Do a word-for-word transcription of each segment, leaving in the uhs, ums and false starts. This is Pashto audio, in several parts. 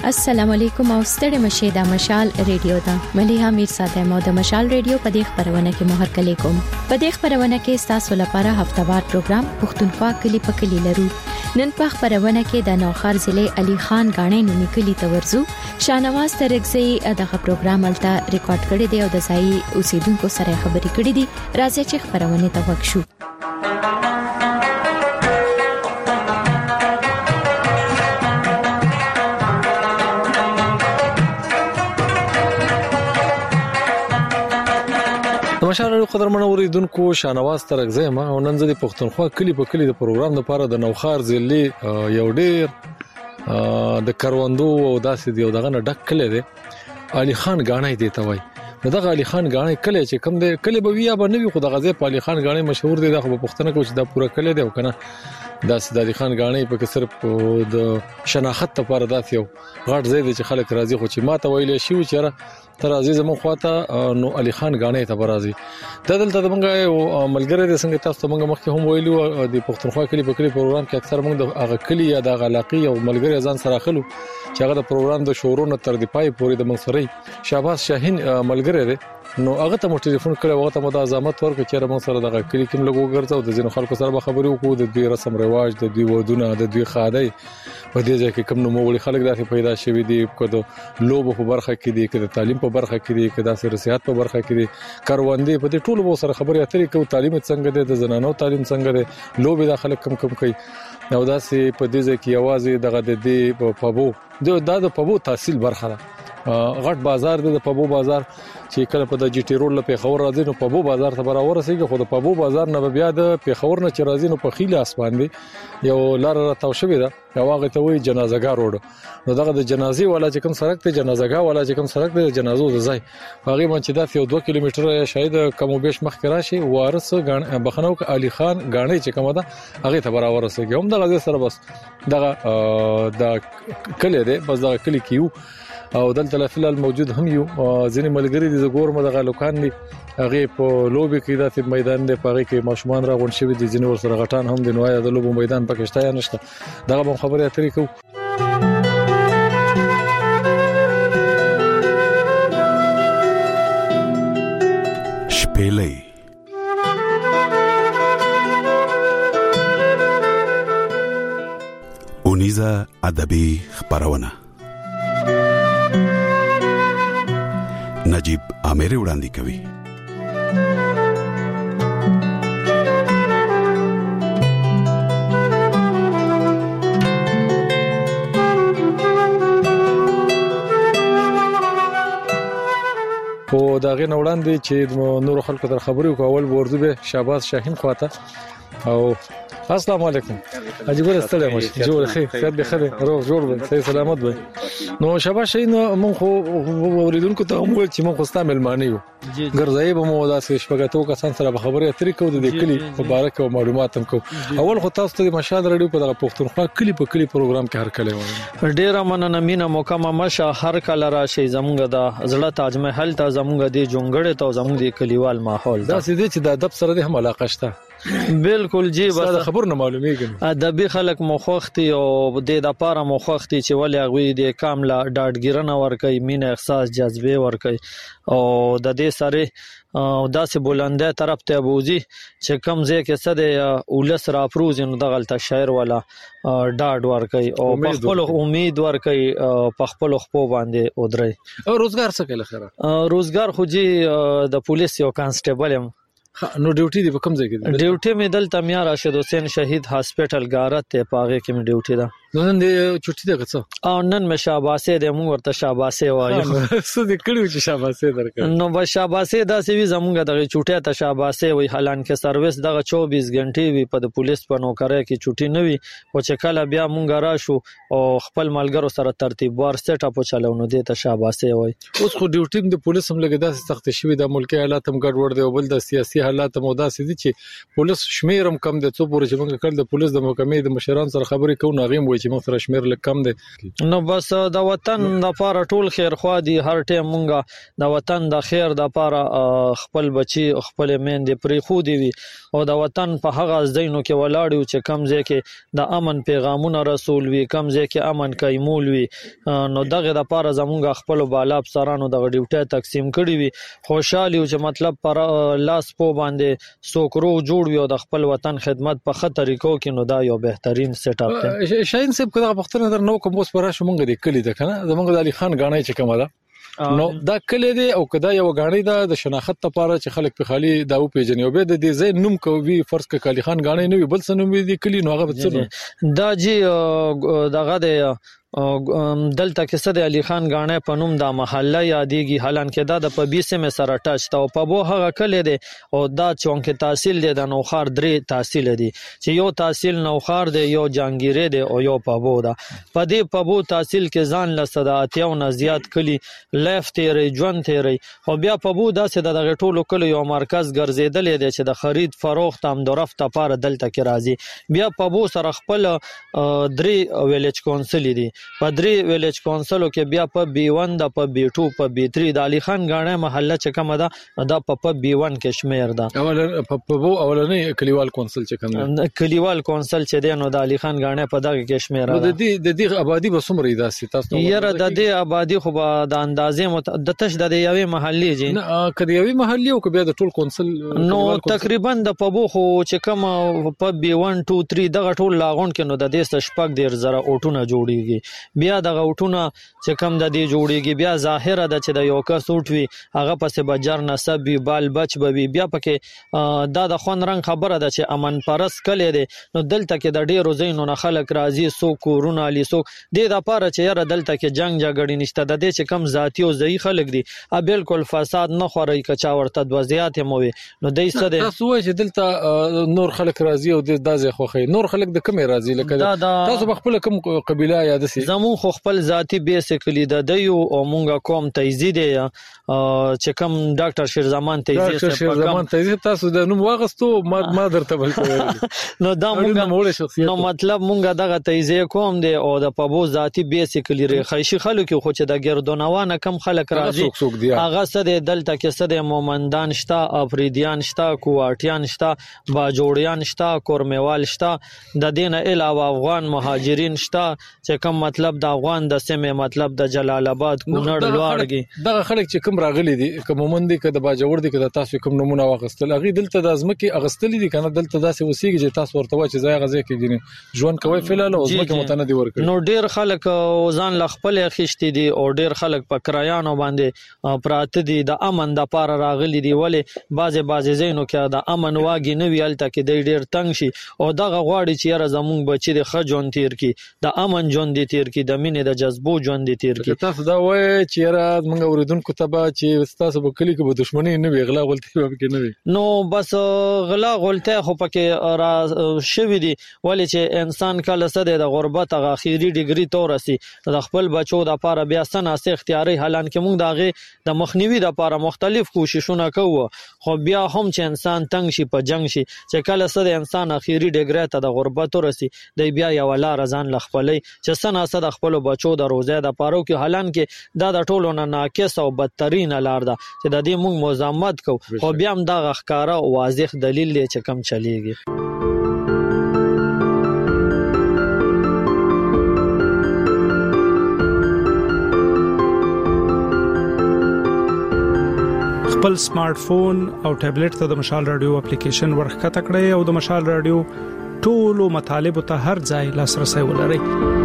السلام علیکم او ستړي مشه د مشال ریډیو دا مليها میر ساده مو د مشال ریډیو په دې خبرونه کې مهر کلی کوم په دې خبرونه کې تاسو لپاره هفتهوار پروګرام پښتونخوا کلی په کلی لرو نن په خبرونه کې د نوخار ضلع علي خان غاڼې نومي کلی ته ورزو شانواز ترګزي دغه پروګرام الته ریکارډ کړی دی او د ځای اوسیدونکو سره خبرې کړې دي راځي چې خبرونه ته وښو مشال قدرمن اوریدونکو شانواز ترګزي ما نن زه د پښتونخوا کلی په کلی د پروګرام لپاره د نوخار ضلع یو ډیر د کروندو او داسې دی دغه نه ډک کلی دی علي خان غاڼې دی ته وای دغه علي خان غاڼې کلی چې کوم دی کلی به ویا به نوی خو دغه ځای په علي خان غاڼې مشهور دی دغه په پښتنه کې چې دا پوره کلی دی او کنه داسې د علي خان غاڼې په کې صرف د شناخت لپاره داسې یو غاټ ځای دی چې خلک راځي خو چې ماته ویلې شي چې تر عزیز مو خواته نو علي خان غاڼې ته برازي د دلته د منګه ملګری د څنګه تاسو منګه مخکې هم ویلو د پښتونخوا کلی په کلی پروګرام کې اکثر موږ د هغه کلی یا د علاقې او ملګری ځان سره خلو چې هغه د پروګرام د شورونو تر دی پای پورې د منصوري شهباز شاهین ملګری دی نو هغه ته مو ټلیفون کړو هغه ته مو د ازامت ورکړ چې موږ سره دغه کلی کې لګو ګرځاو د ځینو خلکو سره خبرې وکړو د دوی رسم رواج د دوی ودونه د دوی خادای په دې ځای کې کوم نو مغولي خلک داسې پیدا شوي دي کده لوبو په برخه کې دي کده تعلیم په برخه کې دي کده سیاست په برخه کې دي کاروندې په دې ټولو سره خبرې اترې کوي تعلیم څنګه دی د زنانو تعلیم څنګه دی لوبي د خلک کم کم کوي نو داسې په دې ځای کې आवाज دغه د دې په بو د د په بو تحصیل برخه غټ بازار دی د پبو بازار چې کله په د جی ټی روډ له پیښور راځي نو پبو بازار ته برابر رسیږي خو د پبو بازار نه بیا د پیښور نه چې راځي نو په خیله اسمان دی یو لار راتاو شوی دا یو هغه ته وایي جنازګاه روډ نو دغه د جنازي والا چې کوم سړک ته جنازګاه والا چې کوم سړک دی جنازو ځای هغه من چې دا یو دوه کیلومتره شاید کم او بیش مخکې راشي وارث غاڼ بخنو ک علي خان غاڼې چې کومه ده هغه ته برابر رسیږي هم دغه سره بس دغه د کلی دی بس دغه کلی کیو او دلته فلال موجود هم یو ځینې ملګری دي زګور مدغه لوکان دي هغه په لوبي کې داسې میدان دی په هغه کې ماشومان راغون شوی دي ځینې ور سره غټان هم د نوای د لوبو میدان پکې شته یا نشته دغه خبره اترې کو شپېلې اونیزه ادبي خبرونه نجیب امری وړاندې کوي او دا غي وړاندې چې نور خلکو تر خبرو کول ورځو به شهباز شاهین خواته او السلام علیکم عجیب ستړی مش جوړ خیر خیر به خیر روغ جوړ به صحیح سلامت به نو شهباز شاهین مونږ خو اوریدونکو ته موږ چې مونږ خو مهمانی یو ګرځای به مو داسې شپږاتو کسان سره خبرې اترې کوو د کلی مبارک او معلومات هم کوو اول خو تاسو ته مشال رادیو په دغه پښتونخوا کلی په کلی پروګرام کې هر کله وایي ډیره مننه مینا موکمه مشه هر کله راشي زمونږ د زړه تاج محل ته زمونږ د جونګړې ته زمونږ د کلیوال ماحول دا سې دي چې د ادب سره هم علاقه شته بالکل جی بس خبر نه معلومیږي ادبي خلک مخوختي او د د پاره مخوختي چې ولې هغه د کامله ډاډګیرنه ور کوي مين احساس جذبه ور کوي او د دې سره او داسې بلنده طرف ته بوزي چې کم ځای کې څه د ولس را پروز نو د غلطه شاعر والا ډاډ ور کوي او په خپل امید ور کوي په خپل خپل باندې ودري او روزګار څه کوي خیره روزګار خو جی د پولیس یو کانسټیبل هم نو ډیوټي دی په کوم ځای کې ډیوټي مې دلته میا راشد حسین شهید هاسپټل غارت ته پاغه کې مې ډیوټي ده نن دې چټي ده څه او نن مې شاباسه دې موږ ورته شاباسه وایو څه دې کړو چې شاباسه درکړ نو به شاباسه داسې وی زمونږ دغه چټه ته شاباسه وی حالان کې سرویس دغه چوبیس غنټې وی په پولیس په نوکرۍ کې چټي نه وی او چې کله بیا مونږ راشو او خپل ملګرو سره ترتیب وار سټ اپ چلو نو دې ته شاباسه وای اوس خو ډیوټي د پولیس هم لګیدا سخت شوی د ملکی حالات هم ګډ وډ دی او بل د سیاسي حالات مودا سدي چې پولیس شمیرم کم د څو پورې چې موږ کړل د پولیس د محکمې د مشران سره خبرې کوو ناغیم وای چې موږ سره شمیر لک کم دي. نو بس د وطن د لپاره ټول خیر خوا دي هر ټیم مونږه د وطن د خیر د لپاره خپل بچي خپل میندې پرې خو دی وي او د وطن په هغه ځینو کې ولاړو چې کم ځای کې د امن پیغامونه رسول وي کم ځای کې امن کایمول وي نو دغه د لپاره زمونږ خپل بالا افسرانو د ډیوټي تقسیم کړی وي خوشاله یو چې مطلب پر لاس په باندې سوکرو جوړ وي او د خپل وطن خدمت په خطر طریقو کې نو دا یو بهترین سیټ اپ دی. شاین صاحب کله پختنه در نو کوم اوس پر شو مونږ د کلی د کنه زمونږ د علي خان غاڼې چې کومه ده نو دا کلی دی او کدا یو غاڼې ده د شناخت لپاره چې خلک په خالي داو پیژني او به د دې ځای نوم کوي فرض ک علي خان غاڼې نه وي بل څه نوم دی کلی نو هغه څه دا جی دغه د دلته کې صد علي خان غاڼې په نوم د محله یادېږي حالانکه دا د پبیسه مې سره ټاچ تا او په بو هغه کله دی او دا چونکه تحصیل دی د نوخار درې تحصیل دی چې یو تحصیل نوخار دی یو جانګيره دی او یو په بو دا په دې په بو تحصیل کې ځان لسداتیو نه زیات کلی لفت ری جون تیری او بیا په بو داسې د غټولو کلی یو مرکز ګرځیدل دی چې د خرید فروخت هم درفت لپاره دلته کې راځي بیا په بو سره خپل درې ویلیج کونسل دی په درې ویلیج کونسلو کې بیا په بی ون د په بی ټو په بی تری د علي خان غاڼې محله چې کومه ده دا په په بی ون کې شمیر ده اول په بو اولنې کلیوال کونسل چې کوم کلیوال کونسل چې دی نو د علي خان غاڼې په دغه کې شمیر ده د دې د دې آبادی به څومره داسې تاسو یره د دې آبادی خو به د اندازې د تش د یوې محلي جی نه کدی یوې محلي او بیا د ټول کونسل نو تقریبا د په بو خو چې کوم په بی ون ټو تری دغه ټول لاغون کې نو د دې شپږ ډیر زره اوټونه جوړیږي بیا د غوټونه چې کم د دې جوړیږي بیا ظاهره ده چې د یو کس اوټوي هغه پسې بجر نسب وی بال بچ بوي بیا پکې دا د خون رنگ خبره ده چې امن پرس کله دي نو دلته کې د ډیرو زینو نه خلک راځي سو کورونه علی سو د د پاره چې یره دلته کې جنگ جګړې نشته د دې چې کم ذاتی او ځای خلک دي ا بالکل فساد نه خوري کچا ورته د وضعیت موي نو دای څه ده تاسو چې دلته نور خلک راځي او د دازې خوخي نور خلک د کومه راځي لکه تاسو خپل کوم قبيله یاد سي زمون خو خپل ذاتی بیسیکلی د دیو او مونږه کوم تیزی دی چې کوم ډاکټر شیرزمان تیزی ډاکټر شیرزمان تیزی تاسو د نوم واغستو ما ما درته بل نو دا مونږه نو مطلب مونږه دغه تیزی کوم دی او د پبو ذاتی بیسیکلی ری خیشي خلکو کې خو چې د ګردونوانه کم خلک راځي هغه سده دلته کې سده مومندان شتا افریدیان شتا کوارټیان شتا باجوړیان شتا کورمیوال شتا د دین علاوه افغان مهاجرین شتا چې کوم مطلب د افغان د سیمه مطلب د جلال آباد کونړ لوړګي دغه خلک چې کوم راغلي دي کوم مندي کده باجوړ دي کده تاسو کوم نمونه واغستل اغي دلته د ازمکه اغستل دي کنه دلته داسې وسیږي چې تاسو ورته و چې ځای غزه کې ګني ژوند کوي فلال او ازمکه متندي ورکړي نو ډیر خلک ځان لخپل خشتي دي او ډیر خلک په کرایانو باندې پراته دي د امن د پار راغلي دي ولی بازه بازه زینو کې د امن واګي نو ویلته کې د ډیر تنگ شي او دغه غواړي چې را زمونږ بچي د خجون تیر کی د امن جون دي تیر کی د مینې د جذبو جون دي تیر کی تاسو دا وای چې را موږ اوریدونکو ته به چې تاسو په کلی کې به دښمنی نه وی غلا غلطي به کې نه وی نو بس غلا غلطه خو پکې را شوی دي ولی چې انسان کله سده د غربت غ اخیری ډیګری تورسي د خپل بچو د لپاره بیا سناسه اختیاري حالان کې موږ دغه د مخنیوي د لپاره مختلف کوششونه کوو خو بیا هم چې انسان تنگ شي په جنگ شي چې کله سده انسان اخیری ډیګری ته د غربت ورسي د بیا یو لار ځان لخپلې چې سناسه د خپل بچو د روزه د پاره کې حالان کې دا د ټولو نه ناقص او بدترین لار ده چې د دې موږ مزامت کو خو بیا هم دا ښکارا واضح دلیل دی چې کم چلیږي خپل سمارټ فون او ټابلیټ ته د مشال رادیو اپلیکیشن ورخته کړئ او د مشال رادیو ټولو مطالب ته هر ځای لاسرسي ولرئ.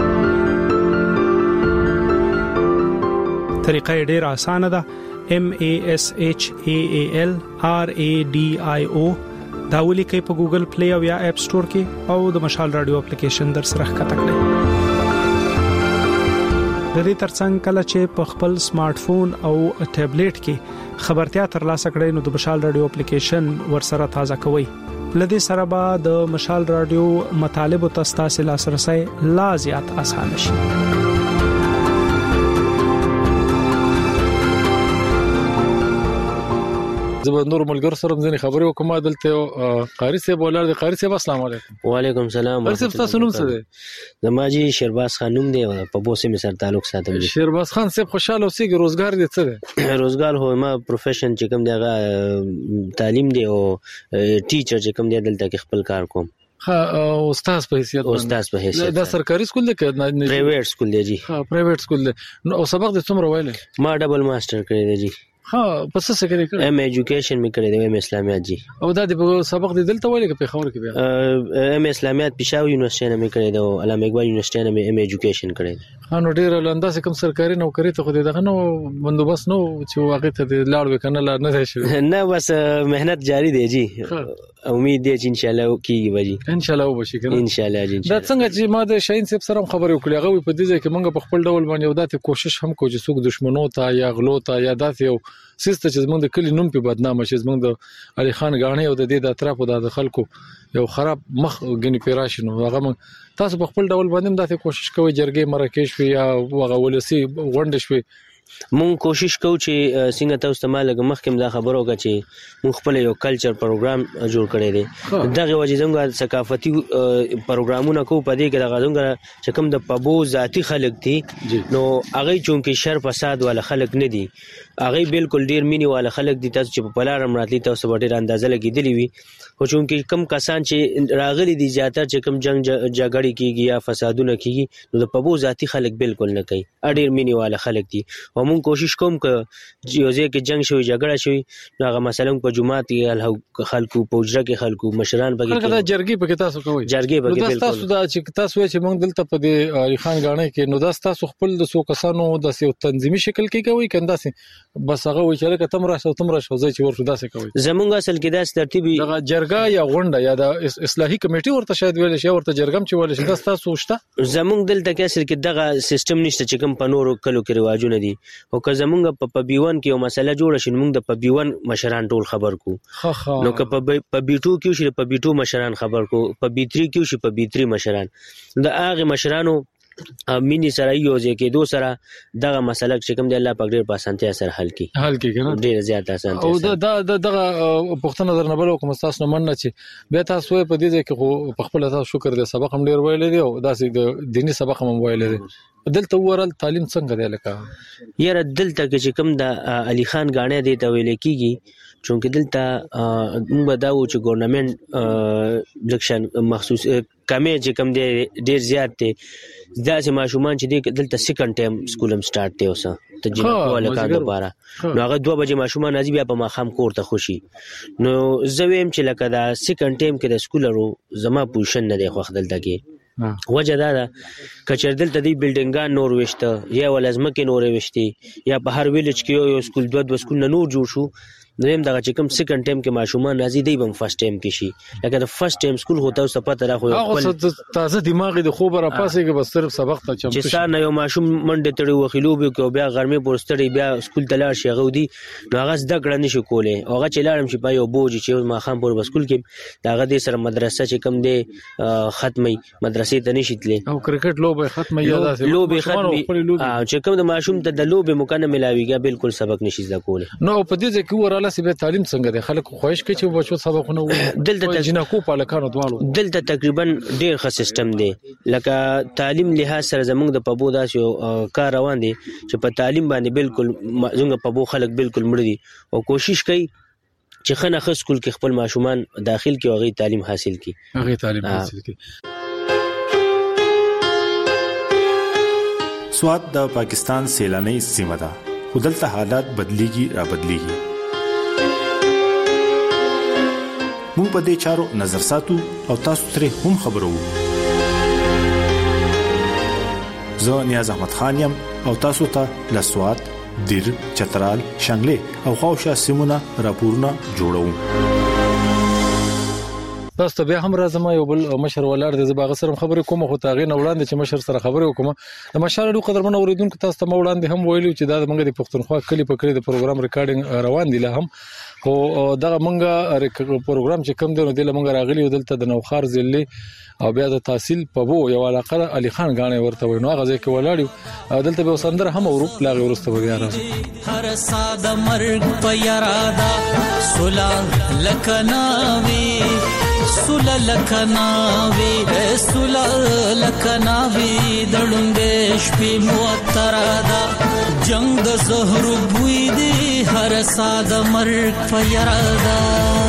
طریقه ډیره اسانه ده. M A S H A A L R A D I O دا ولیکئ په ګوګل پلی او یا اپ سٹور کې او د مشال رادیو اپلیکیشن در سره ښکته کړئ. د دې ترڅنګ کله چې په خپل سمارټ فون او ټابلیټ کې خبرتیا ترلاسه کړئ نو د مشال رادیو اپلیکیشن ورسره تازه کوئ. لدې سره به د مشال رادیو مطالب او تاسو لاسرسي لا زیات اسانه شي. زه نور ملګر سره ځنې خبرې وکم دلته قاری صاحب ولر د قاری صاحب السلام علیکم. وعلیکم السلام. قاری صاحب تاسو نوم څه دی؟ زماجی شیرباز خان نوم دی په بوسه می سره تعلق ساتم. شیرباز خان صاحب خوشاله اوسئ روزګار دې څه دی؟ روزګار هو ما پروفیشن چې کوم دی هغه تعلیم دی او ټیچر چې کوم دی دلته کې خپل کار کوم. ها استاد په حیثیت استاد په حیثیت دا سرکاري سکول دی که پرایویټ سکول دی جی؟ ها پرایویټ سکول دی. نو سبق دې څومره ویلې؟ ما ډبل ماستر کړی دی جی. ها پس څه کړی کړی؟ ایم ایجوکیشن می کړی دی ایم اسلامیات جی. او دا د سبق دی دلته ویلې کې په خبر کې بیا ایم اسلامیات پېښور یونیورسيټي نه می کړی دی او علامه اقبال یونیورسيټي نه می ایم ایجوکیشن کړی دی. ها نو ډیر لاندې کوم سرکاري نوکری ته خو دغه نو بندوبست نو چې واقع ته لاړ وکنه لا نه شي. نه بس مهنت جاری دی جی. امید دی چې ان شاء الله کیږي بجی. ان شاء الله وبشي کنه ان شاء الله جی. دا څنګه چې ما د شاهین صاحب سره خبرې وکړې هغه په دې ځای کې موږ په خپل ډول باندې وداته کوشش هم کوو چې څوک دشمنو ته یا غلو ته یا داسې یو سیسته چې زموږ د کلی نوم په بدنامه شي زموږ د علي خان غاڼې او د دې د اطرافو د خلکو یو خراب مخ غني پیراشنو هغه تاسو په خپل ډول باندې داسې کوشش کوئ جرګې مرکه شوي یا هغه ولسی غونډه شوي. مونږ کوشش کوو چې څنګه تاسو ته مالګه مخکې دا خبرو کا چې مونږ خپل یو کلچر پروګرام جوړ کړی دی. دغه وجه زموږ ثقافتي پروګرامونه کوو په دې کې دغه زموږ چې کوم د پبو ذاتی خلک دي نو هغه چونکه شر فساد والا خلک نه دي هغه بالکل ډیر مینی والا خلک دي. تاسو چې په پلارم راتلی تاسو ډیر اندازه لګیدلی وي خو چونکه کم کسان چې راغلي دي زیاتره چې کم جنگ جګړې کیږي یا فسادونه کیږي نو د پبو ذاتی خلک بالکل نه کوي ډیر مینی والا خلک دي. مونږ کوشش کوم ک یوځه کې جنگ شوی جګړه شوی هغه مثلا په جمعات کې خلکو پوجره کې خلکو مشران بګی دا جرګي په تاسو کوي جرګي بګی بالکل تاسو دا چې تاسو چې مونږ دلته په دې علي خان غاڼې کې نو دا تاسو خپل د سو کسانو د سیو تنظیمي شکل کې کوي کنده سي بس هغه وی چې لکه تم راشه تم راشه ځای چې ورته داسې کوي. زمونږ اصل کې دا ترتیبي دا جرګه یا غونډه یا د اصلاحي کمیټي ورته شاید ویل شي ورته جرګم چې ویل شي دا تاسو شته. زمونږ دلته کې اصل کې دغه سیستم نشته چې کوم په نورو کلو کې رواجونه دي او که زمونږ په پبیون کې یو مسله جوړه شي موږ د پبیون مشران ټول خبر کو نو که په بیټو کې شي په بیټو مشران خبر کو په بیتری کې شي په بیتری مشران د هغه مشرانو مینی سره یو ځکه دو سره دغه مسله چې کوم دی الله پاک ډیر په اسانتیا سره حل کی حل کی کنه ډیر زیات اسانتیا او دا دغه پښتنه درنه بل کوم تاسو نه مننه چې به تاسو په دې ځکه خو په خپل تاسو شکر دې سبق هم ډیر ویل دی او داسې د دینی سبق هم ویل دی. دلته ورل تعلیم څنګه دی لکه یاره دلته کې کوم د علي خان غاڼې دی ته ویل کیږي چونکه دلته موږ دا و چې ګورنمنت الیکشن مخصوص کمې چې کوم دی ډیر زیات دی دا چې ماشومان چې دی دلته سیکنډ ټایم سکول هم سٹارټ دی اوسه ته جنکو الکان لپاره نو هغه دوه بجې ماشومان راځي بیا په ماخام کور ته خوشي نو زه ویم چې لکه دا سیکنډ ټایم کې د سکولرو زما پوزیشن نه دی خو دلته کې وجه دا ده کچر دلته دی بلډینګان نور وشته یا ولازمکه نور وشتي یا په هر ویلج کې یو سکول دوه دوه سکول نه نور جوړ شو نیم دغه چې کوم سیکنډ ټایم کې ماشومان راځي دی بم فرست ټایم کې شي لکه د فرست ټایم سکول هوته او صفات را خو خپل تازه دماغ د خوب را پاسه کې بس صرف سبق ته چمتو چې سار نه یو ماشوم منډه تړي وخیلو به کو بیا غرمه پورستړي بیا سکول ته لاړ شي غودي نو هغه زده کړه نشي کولای هغه چې لاړم شي په یو بوج چې ما خام پور سکول کې داغه د سره مدرسه چې کم دی ختمي مدرسې ته نشي تللی او کرکټ لوبه ختمه یا داسې لوبه ختمي چې کوم د ماشوم ته د لوبه مکنه ملاويږي بالکل سبق نشي زده کولای نو په دې ځکه وراله سي به تعلیم څنګه دی خلک خوښ کوي چې بچو سبقونه وایي دلته جنکو په لکانو دوالو دلته تقریبا ډیر ښه سیستم دی لکه تعلیم لحاظ سره زموږ د پبو داسې کار روان دي چې په تعلیم باندې بالکل زموږ پبو خلک بالکل مړ دي او کوشش کوي چې خنه خ سکول کې خپل ماشومان داخل کې او غي تعلیم حاصل کړي هغه تعلیم حاصل کړي. سواد د پاکستان سیلاني سیمه ده خو دلته حالات بدليږي را بدليږي مونږ په دې چارو نظر ساتو او تاسو ترې هم خبرو. زه نیاز احمد خان یم او تاسو ته له سواد، دیر، چترال، شانګلې او خواوشا سیمونه راپورونه جوړوم. تاسو ته بیا هم راځم یو بل مشر ولر د زباغه سره خبرې کوم خو تاغې نه وړاندې چې مشر سره خبرې وکم د مشال ډو قدرمن اوریدونکو تاسو ته وړاندې هم ویلو چې دا موږ د پښتونخوا کلی په کلی د پروګرام ریکارډینګ روان دي له هم او دا موږ پروګرام چې کوم دی نو د موږ راغلی دلته د نوخار ضلع او بیا د تحصیل په وو یو علاقه علي خان غاڼه ورته وینو هغه ځکه ولاړو دلته به وسندر هم ورو لاغه ورسته بیا راځي هر ساده مرګ په یارادا سولا لکناوي سولا لکناوي سولا لکناوي دړوندې شپې موترادا جنگ د زهر بوې دي هر ساده مرګ په یارادا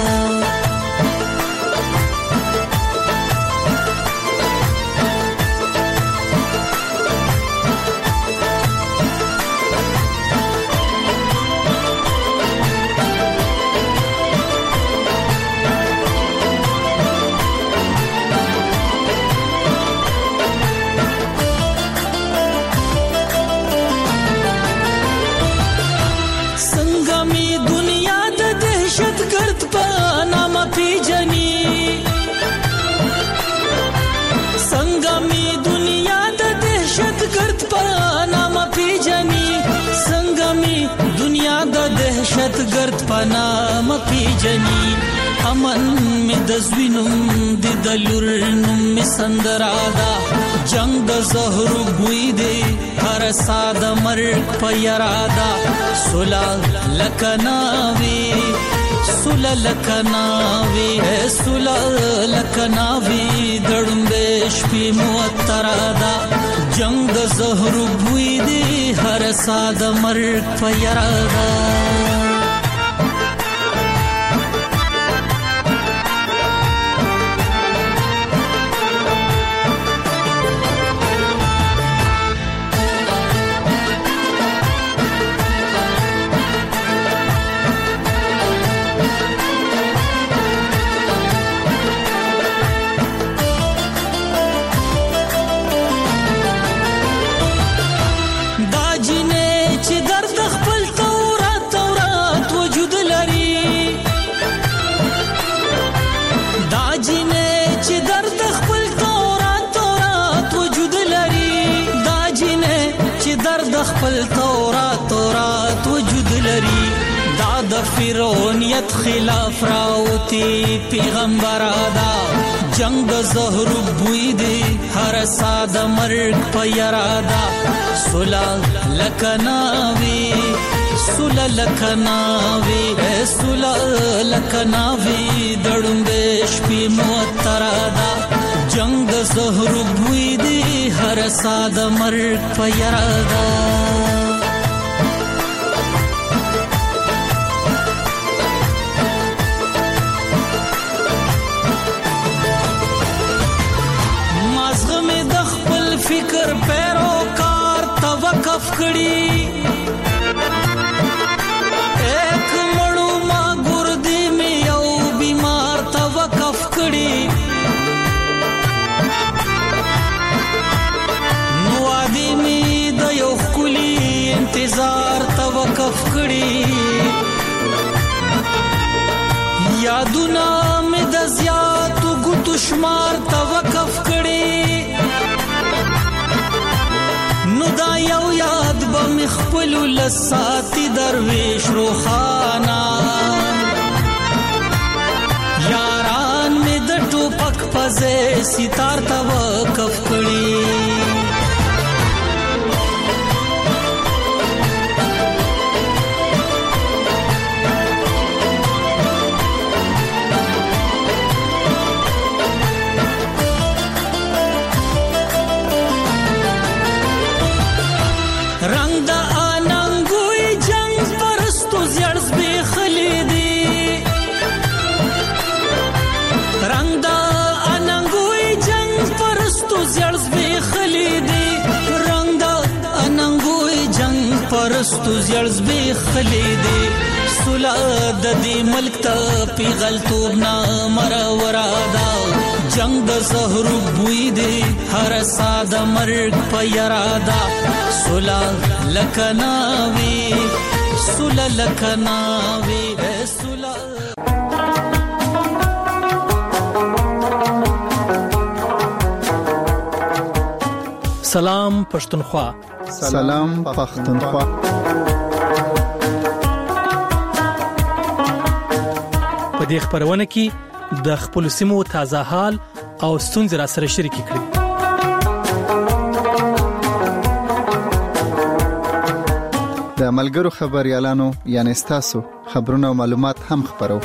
دهشتګرد پنام پیجنی امن می د زوینم د دلور نوم می سندرادا جنگ د زهر بوې دی هر ساده مرګ په یارادا سولا لکناوي سولا لکناوي سولا لکناوي دړمبې شپې موترادا جنگ د زهر بوې دی هر ساده مرګ په یارادا خپل تورات تورات وجود لري دا د فرعونیت خلاف راوتی پیغمبر ادا جنگ د زهر بوې دی هر ساده مرګ په یارادا سولا لکناوي سولا لکناوي سولا لکناوي دړمبې شپې موترادا جنگ د زهر بوې دی هر ساده مرګ په یارادا مازغه مې د خپل فکر پیروکار توقف کړي ایک مړو ما ګردي مې یو بیمار توقف کړي انتظار توقف کړي یادونه مې د زیاتو ګوتو شمار توقف کړي نو دا یو یاد به مې خپل لساتي درویش روخانا یاران مې د ټوپک پځې ستار توقف کړي پرستو زړز به خلیدې سولا د دې ملک ته پیغلتوب نا مرورادا جنگ د زهر بوې دی هر ساده مرګ په یارادا سولا لکناوي سولا لکناوي سولا سلام پښتونخوا. سلام پښتونخوا. په دې خبرونه کې د خپل سیمو تازه حال او ستونزې را سره شریک کړئ. د ملګرو خبريالانو یعنی تاسو خبرونه او معلومات هم خبرو.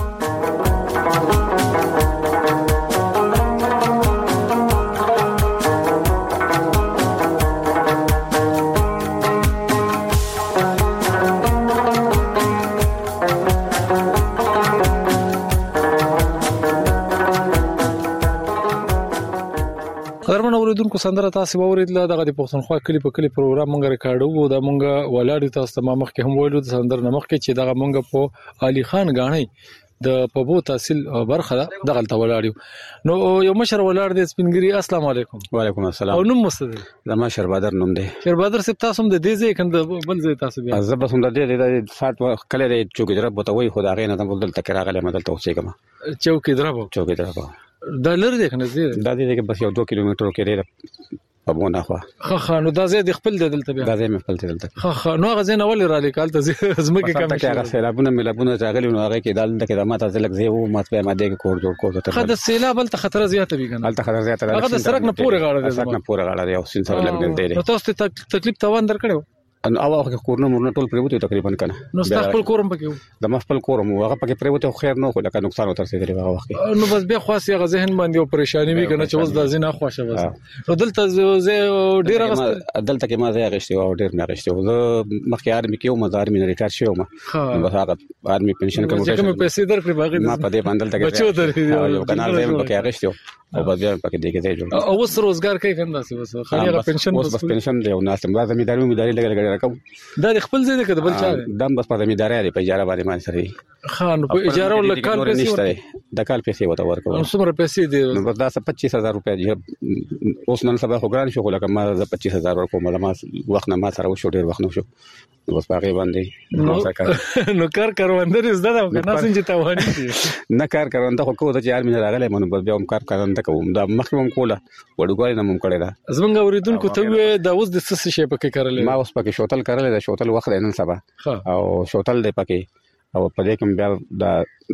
اوریدونکو سندره تاسو اوریدله دغه د پښتونخوا کلی په کلی پروګرام مونږ ریکارډو او د مونږ ولاړی تاسو ته مخکې هم ویلو د سندره نمخ کې چې دغه مونږ په علي خان غاڼي د پبو تحصیل برخه دغه ته ولاړیو. نو یو مشر ولاړ دی سپینګری. السلام علیکم. وعلیکم السلام. او نوم مستد زما شربادر نوم دی. شربادر سپ تاسو هم د دې ځای کنده بل ځای تاسو بیا زبر هم د دې د سات کله د چوکیدره بوتوي خدای نه د دلته کراغله مدل ته اوسېګم. چوکیدره بو چوکیدره دا لر دی کنه زی دا دی چې بس یو دوه کیلومتر کې دی په بونه خو. خه خه نو دا زی د خپل دلته بیا دا زی مې خپل دلته. خه خه نو غزین اول را لیکال ته زمکه کم شي. هغه سیلابونه ملابونه راغلي نو هغه کې دال دغه د ماته ځلک زی وو ماته ماده کې کور جوړ کوته. خه د سیلاب بل ته خطر زیات وي کنه. بل ته خطر زیات راځي. هغه د سرک نه پورې غاړه دی. سرک نه پورې غاړه دی او سین سره لګ دی. نو تاسو ته تکلیف توان درکړو ان او هغه کورونه مورنه ټول پریوته تقریبا کنه. نو خپل کورم پکې د خپل کورم هغه پکې پریوته خیر نه خو لکه نقصان وتر سي دی هغه وخت. نو بس بیا خاص هغه ذهن باندې او پریشانی وی کنه چې اوس د زینه خوښه وځي. نو دلته زه ډیر غست دلته کې ما زه غشتي او ډیر نه غشتي او مخکې ارمي کې او مزار مې ریټایر شوم. بس هغه ارمي پنشن کوم چې کوم پیسې درکړي باغې ما په دې باندې دلته کې یو کنال دې پکې غشتي او بس بیا پکې دې کې ځای جوړ او اوس روزګار کوي کنده څه وسه خالي هغه پنشن بس پنشن دی او ناس هم زمي داري مې داري لګل لګل راکم. دا خپل ځای کې بل چا دم بس په زمي داري په اجاره باندې مان سره خان په اجاره ول کال پیسې ورته د کال پیسې وته ورکو. نو څومره پیسې دی؟ نو بس دا پچیس هزار روپیا دی. اوس نن سبا خو ګران شو خو لکه ما د پچیس هزار ورکو ما وخت نه ما سره وشو ډیر وخت نو شو. بس باغې باندې نو کار کاروندر زده دا کنه څنګه ته وانی نه کار کارونده خو کو د چار مې راغله مونږ بس بیا هم کار کارونده کوم دا مخکوم کوله وړوګای نه مم کړی دا زمونږ اوریدونکو ته د اوس د څه شي پکې کارلې. ما اوس پکې شوتل کارلې دا شوتل وخت نن سبا او شوتل دی پکې او په دې کې بیا دا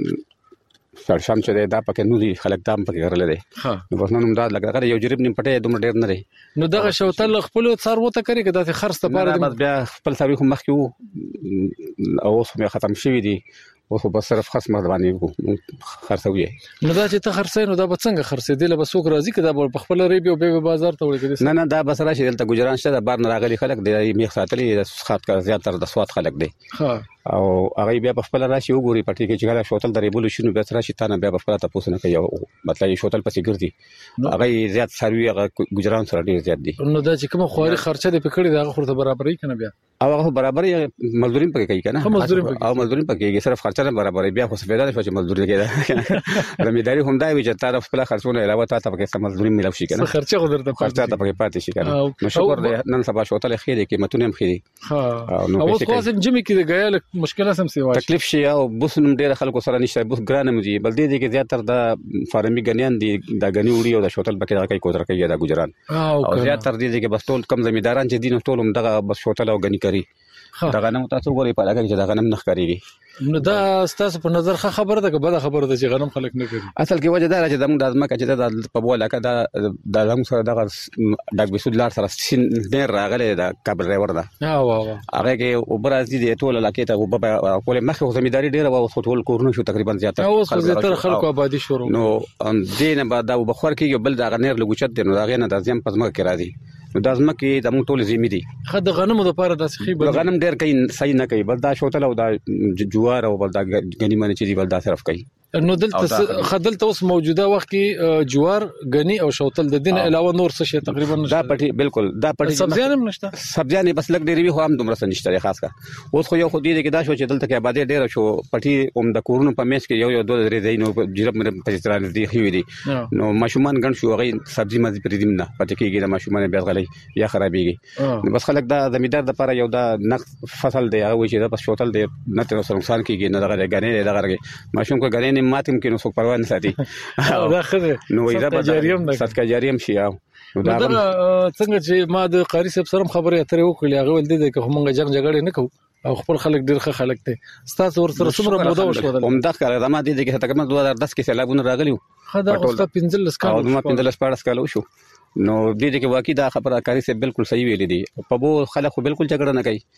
سرشم چې دا پکې نو دي خلک دام پکې کارلې دي. نو بس نن دا لګره یو جریب نیم پټه دومره ډیر نه دی. نو دغه شوتل خپل څار وته کوي کدا ته خرڅ ته پاره بیا خپل ساوي خو مخ کې او اوس مې ختم شوی دی او خو بس صرف خاص مردواني خرڅوي. نو دا چې ته خرڅې نو دا به څنګه خرڅې دی له بسوک راځي کدا په خپل ریبي او به بازار ته وړي. نه نه دا بس راشي دلته ګجران شته د بار نه راغلي خلک د میخ ساتلي د خاط کا زیاتره د سواد خلک دی. ها او هغه بیا په خپل راشي وګوري پټي کې چې غلا شوتل درې بول شنو به راشي تا نه بیا په خپل تاسو نه کوي مطلب شوتل پسې ګرځي هغه زیات سروي هغه ګجران سره ډیر زیات دي. نو دا چې کوم خواري خرچه دې پکړي دا خورته برابرې کنه بیا او هغه برابرې مزدوري پکې کوي کنه او مزدوري پکې صرف خرچه نه برابرې بیا خو سفیدا شو چې مزدوري کوي. زمینداری هم دا وی چې تعرف خپل خرڅونه علاوه تا ته پکې سم مزدوري ملو شي کنه خرچه خو درته خرچه ته پکې پاتې شي کنه. نو شکر دې نن سبا شوتل خېری قیمتونه هم خېری. ها او اوس خو سم جمی کې غیال مشکله سم سی تکلیف شي او بوس نم ډېر خلکو سره نشته بوس ګرانه مدي بل دې دې کې زیاتره د فارمي غنیان دي د غنی وړي او د شوتل پکې راکې کوتر کوي دا ګجران او زیاتره دې کې بس ټول کم زمینداران چې دین ټول هم دغه بس شوتل او غنی کوي. دا غنم تاسو غوړي په لګي چې دا غنم نخ کوي. نو دا ستاسو په نظر ښه خبره ده که بده خبره ده چې غنم خلک نه کوي؟ اصل کې وجه دا چې زموږ د ازمکه چې د په بوله کې دا د زموږ سره دغه ډاک بسود لار سره سین ډیر راغلی دا کابل ډرایور ده. ها وا وا هغه کې اوبر ازدي د ټول علاقې ته وب کول مخه زمینداری ډیر او ټول کورونه شو تقریبا زیاته او اوس زیاتره خلکو آبادی شروع نو دینه بعد دا وبخور کې بل دا غنیر لګوچت دی نو دا غنه د ځم پزما کې راځي نو د ازمکه د موږ ټول زمي دي. خه د غنمو د پاره د سخي بل غنم ډیر کوي صحیح نه کوي بل دا شوتل او دا جوار او بل دا غنی منه چې دی بل دا صرف کوي. نو دلته خدلته اوس موجوده وخت کې جوار غنی او شوتل د دین علاوه نور څه شي تقریبا دا پټي بالکل دا پټي سبزیان هم نشته. سبزیان بس لګ ډیری وي خو هم دومره نشته خاص کا اوس خو یو خو دې کې دا شو چې دلته کې آبادی ډیر شو پټي اوم د کورونو په میش کې یو یو دوه درې دینو جرب مې په ستران دي خو دي نو ماشومان ګڼ شو غي سبزي مزي پر دې نه پټي کېږي د ماشومان بیا غلي یا خرابېږي. نو بس خلک دا زمیندار د لپاره یو دا نقص فصل دی هغه چې دا بس شوتل دی نه تر نقصان کېږي نه دغه غنې دغه ماشوم کو غنې باندې ماتم کې نو څوک پروا نه ساتي دا خره نو ایزه جاریهم ده صدقه جاریهم شي او دا څنګه چې ما د قاری صاحب سره خبرې اترې وکړې هغه ول دي چې موږ جنگ جګړه نه کوو او خپل خلک ډیر ښه خلک دي ستاسو ور سره څومره موده وشو هم دا کار دا ما دي چې تقریبا دوه هزار دس کې سیلابونه راغلیو خدا اوسه پنځل لسکاله او ما پنځل لسپاړس کالو شو نو دې دې کې واقعي دا خبره کاری سه بالکل صحیح ویلې دي په بو خلک بالکل جګړه نه کوي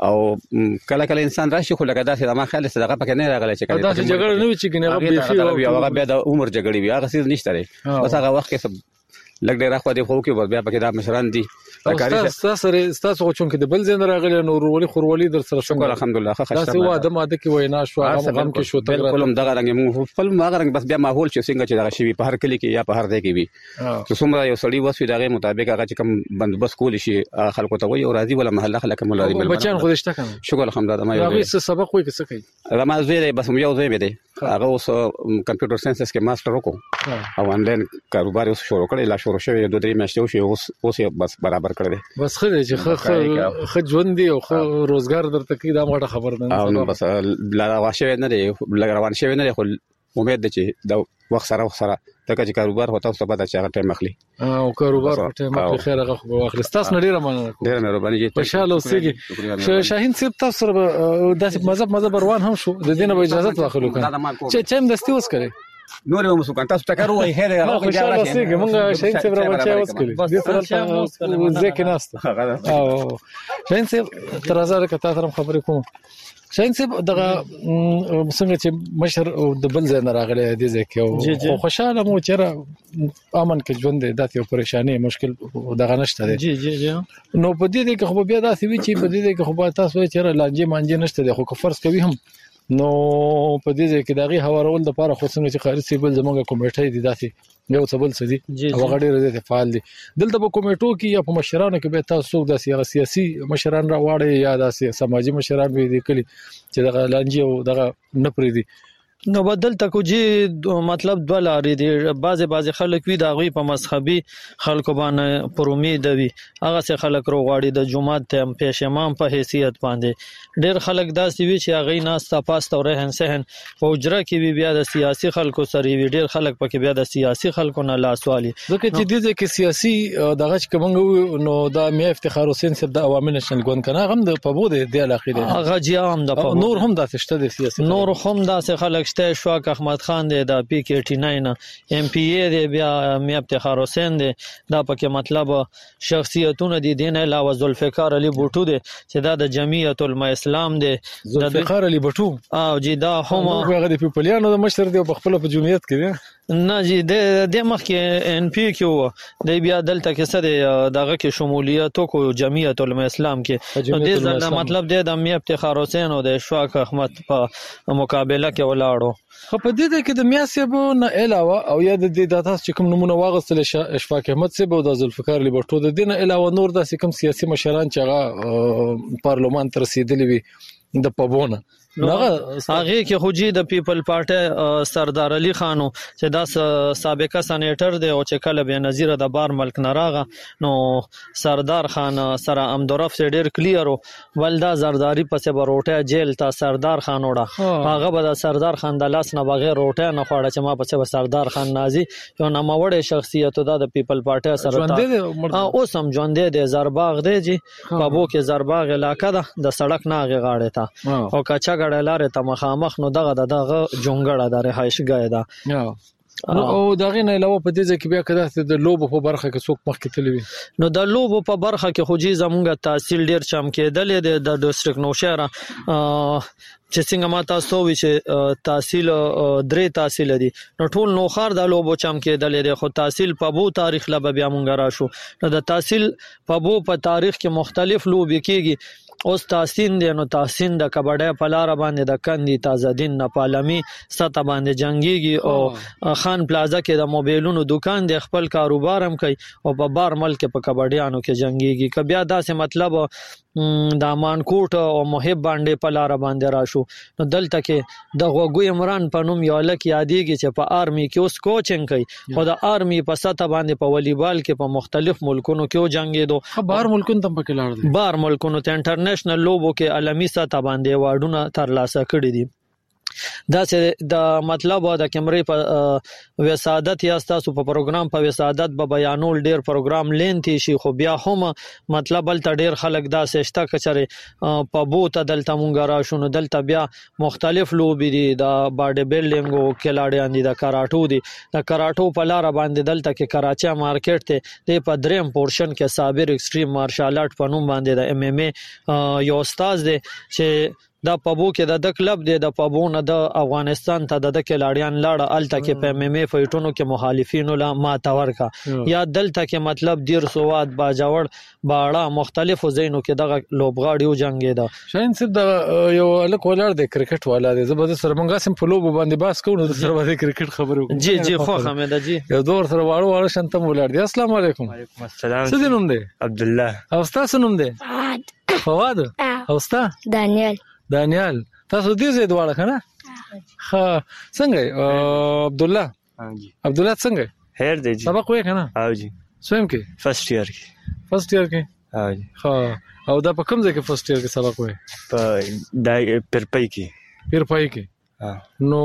او کله کله انسان راشي خو لکه داسې ما خیال صدقه پکې نه راغلی چې کله داسې جګړه نه وي چې کنه هغه بیا هغه بیا د عمر جګړې وي هغه څه نشته لري بس هغه وخت کې سب لګ ډیر اخو دی خو کې بیا پکې دا مشران دي تاسو سره تاسو خو چې د بل زین راغلی نو ورولي خورولي در سره شکر الحمدلله ښه خشته تاسو واده ماده کې وینا شو هغه غم کې شو ته بالکل هم دغه رنګ مو خپل ما رنګ بس بیا ماحول چې څنګه چې دغه شی په هر کلی کې یا په هر ځای کې وي چې څومره یو سړی وسوي دغه مطابق هغه چې کوم بندوبست کول شي خلکو ته وي او راضي ولا محله خلک مولاري بل بچان خو دشته کنه شکر الحمدلله ما یو څه سبق وای کڅ کوي را ما زه بس یو ځای مې دی هغه اوس کمپیوټر ساينس کې ماستر وکړ او انلاین کاروبار اوس شروع کړی لا شروع شوی دوه درې میاشتې وشي اوس اوس بس برابر کړی بس خره چې خه خه ژوند دی او خه روزګار درته کې دا موټه خبر نه او نو بس لا واشه نه دی لګ روان شوی نه دی خو امید ده چې دا وخت سره وخت سره تکه چې کاروبار هوته اوس په دا چې هغه ټایم اخلي او کاروبار په ټایم اخلي خیر هغه خو اخلي تاسو ډیره مننه ډیره مهرباني جی خوشاله اوسئ شاهین صاحب تاسو سره داسې مذهب مذهب روان هم شو د دینه به اجازه واخلو چې چم دستي اوس کړي نور هم سو کانټاس تکرو وای هره هغه خوشاله اوسئ موږ شاهین صاحب را بچا اوس کړي دې سره ځکه ناست او شاهین صاحب تر ازاره کته تر خبرې کوم شاهین صاحب دغه څنګه چې مشر د بل ځای نه راغلی دی ځکه او خوشاله مو چیرې امن کې ژوند دی داتې پریشانی مشکل دغه نشته دی جی جی جی نو په دې کې خو بیا داسې وی چې په دې کې خو تاسو چیرې لانجې مانجې نشته دی خو فرض کوي هم نو په دې کې دغه هوارول د لپاره خو څنګه چې خارجي سیبل زموږه کمیټه دي داسې یو څه بل څه دي او غړي رده فعال دي دلته په کمیټو کې یا په مشرانو کې به تاسو د سیاسي مشران راوړي یا د سماجی مشران به دي کلی چې دغه لانجې او دغه نپری دي نو بدل تکو جی مطلب دوه لارې دي بعضه بعضه خلک وی دا غوي په مذهبي خلکو باندې پر امید وي هغه څه خلک روغاړي د جمعات ته پیش امام په حیثیت باندې ډېر خلک داسې وی چې هغه نه استفاست او رهن سهن فوجره کې وی بیا د سیاسي خلکو سره وی ډېر خلک پکې بیا د سیاسي خلکو نه لاسوالي ځکه چې دې کې سیاسي دغه چې کومه نو دا مې افتخار حسین صاحب د عوامي نشنل ګوند کنه هم د په بوده دی علاقه دي هغه جی هم د نور هم داسې شته د سیاسي نور هم داسې خلک شته شواک احمد خان دی د پی کې اټی ناین ایم پی ای دی بیا مې افتخار حسین دی دا پکې مطلب شخصیتونه دي دین علاوه ذوالفقار علی بوټو دی چې دا د جمعیت العلماء اسلام دی ذوالفقار علی بوټو او جی دا هم هغه د پیپلیانو د مشر دی په خپل په جمعیت کې دی نه جی د د مخ کې ان پی کې د بیا دلته کې سره دغه کې شمولیت کو جمعیت العلماء اسلام کې نو د ځل مطلب دی د مې افتخار حسین او د اشفاق احمد په مقابله کې ولاړو خو په دې کې د میاسبو نه علاوه او یا د دې د تاسو چې کوم نمونه واغستل اشفاق احمد سیب او د ذوالفقار علی بوټو د دین علاوه نور د کوم سیاسي مشران چې هغه پارلمان تر رسیدلی وي د پبونه هغه هغه کې خوجی د پیپل پارټي سردار علي خانو چې دا سابقه سېنیټر دی او چې کله به نظیر د بار ملک نراغه نو سردار خان سره امدورف سره ډیر کلیر ولدا زرداری پسې بروټه جیل تا سردار خان وړه هغه به د سردار خان د لاس نه بغیر روټه نه خوړه چې ما پسې سردار خان نازي یو ناموړې شخصیت د پیپل پارټي سره اوس هم ژوند دی زرباغ دی جی پابو کې زرباغ علاقہ ده د سړک نه غاړه تا او کچا غړلاره ته مخامخ نو دغه دغه جونګړه د رهایشګاه ده نو او دغه نه علاوه په دې ځکه بیا کده د لوبو په برخه کې څوک مخ کې تلوي نو د لوبو په برخه کې خو جی زمونږ تحصیل ډیر چم کېدل د ډیسټریکټ نوشهره چې څنګه ما تاسو وی چې تحصیل درې تحصیل دي نو ټول نوخار د لوبو چم کېدل دي خو تحصیل په بو تاریخ لا بیا مونږ راشو نو د تحصیل په بو په تاریخ کې مختلف لوبي کېږي اوس تحسین دی نو تحسین د کبډه په لار باندې د کندي تازه دین نه پالمي سطح باندې جنگيږي او خان پلازا کې د موبایلونو دکان دی خپل کاروبار هم کوي او په بار ملک په کبډیانو کې جنگيږي ک بیا داسې مطلب د مانکوټ او محب باندې په لار باندې راشو نو دلته کې د غوګو عمران په نوم یو لک یادېږي چې په آرمي کې اوس کوچنګ کوي خو د آرمي په سطح باندې په والیبال کې په مختلف ملکونو کې جنگېدو بار ملکونو ته پکې لاړ دي بار ملکونو ته انټرنیشنل لوبو کې عالمي سطح باندې واډونه ترلاسه کړي دي دا چې د مطلب د کیمرې په وسادت یا تاسو په پروګرام په وسادت به بیانول ډیر پروګرام لینتی شي خو بیا هم مطلب بل ته ډیر خلک دا سشته کچره په بوته دلته مونږ را شنو دلته بیا مختلف لوبي دي د باډي بیلډینګ او کلاډیان دي د کراټو دي د کراټو په لار باندې دلته کې کراچي مارکیټ ته د پدریم پورشن کې صابر ایکستریم مارشال آرټ په نوم باندې د ایم ایم ای یو استاد دی چې دا پبو کې د د کلب دی د پبو نه د افغانستان ته د کلاډیان لاړه الته کې په ایم ایم ای فایټونو کې مخالفینو لا ما تورکا یا دلته کې مطلب دیر سواد باجوړ باړه مختلفو زینو کې دغه لوبغاړیو جنگي دا شاین سید د یو الک ولر د کرکټ والا دی زبر سره مونږه سم په لوب باندې باس کوو د سره باندې کرکټ خبرو جی جی خو حمید جی یو دور سره واړو واړو شنتم ولر دی السلام علیکم وعلیکم السلام څه دې نوم دی عبد الله او تاسو نوم دی فواد فواد او تاسو دانیال دانیال تاسو دې زید واړه کنه ها څنګه عبد الله ها جی عبد الله څنګه خیر دی جی سبق وې کنه ها جی سویم کې فرست ایئر کې فرست ایئر کې ها جی ها او دا په کوم ځای کې فرست ایئر کې سبق وې په دای پرپای کې پرپای کې ها نو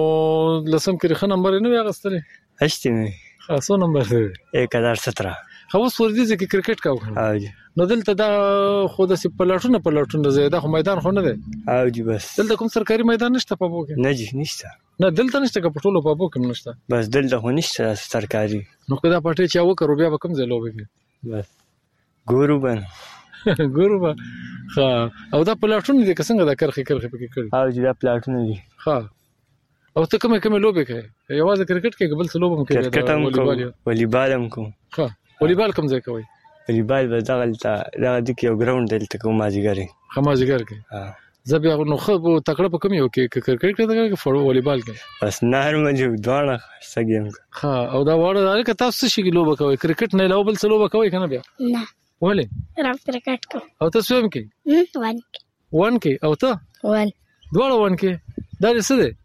لسم کې رخ نمبر نه وغستره هشته نه خاصو نمبر دی एक हज़ार सत्रह خو ورته چې کرکټ کاو ها جی نو دلته دا خو د پلاټونه پلاټونه زیاده خو میدان خو نه دی ها جی بس دلته کوم سرکاري میدان نشته په بو کې نه جی نشته نه دلته نشته که پټولو په بو کې نشته بس دلته خو نشته سرکاري نو کدا پټه چا وکړو بیا کوم ځای لوبي کې بس ګورو باندې ګورو با ها او دا پلاټونه دي څنګه دا کرخي کرخي پکې کړی ها جی دا پلاټونه دي ها او ته کومه کومه لوبي کوي یوازې کرکټ کې قبل څه لوبم کوي کرکټ هم کوي والیبال هم کوي ها والیبال کوم ځای کوي والیبال به دغلته دغه د یو ګراوند دلته کوم ماجیګری خماجیګر کې ها زبیا نو خو تکړه په کوم یو کې کرکټ کې دغه فوټبال والیبال کې بس نهر مجو دوانه سګیم ها او دا وړه الکه تاسو شي لوبه کوي کرکټ نه لوبل څه لوبه کوي کنه بیا نه ولې راب کرکټ کو او تاسو هم کې وان وان کې او ته وان دوړه وان کې دا څه دی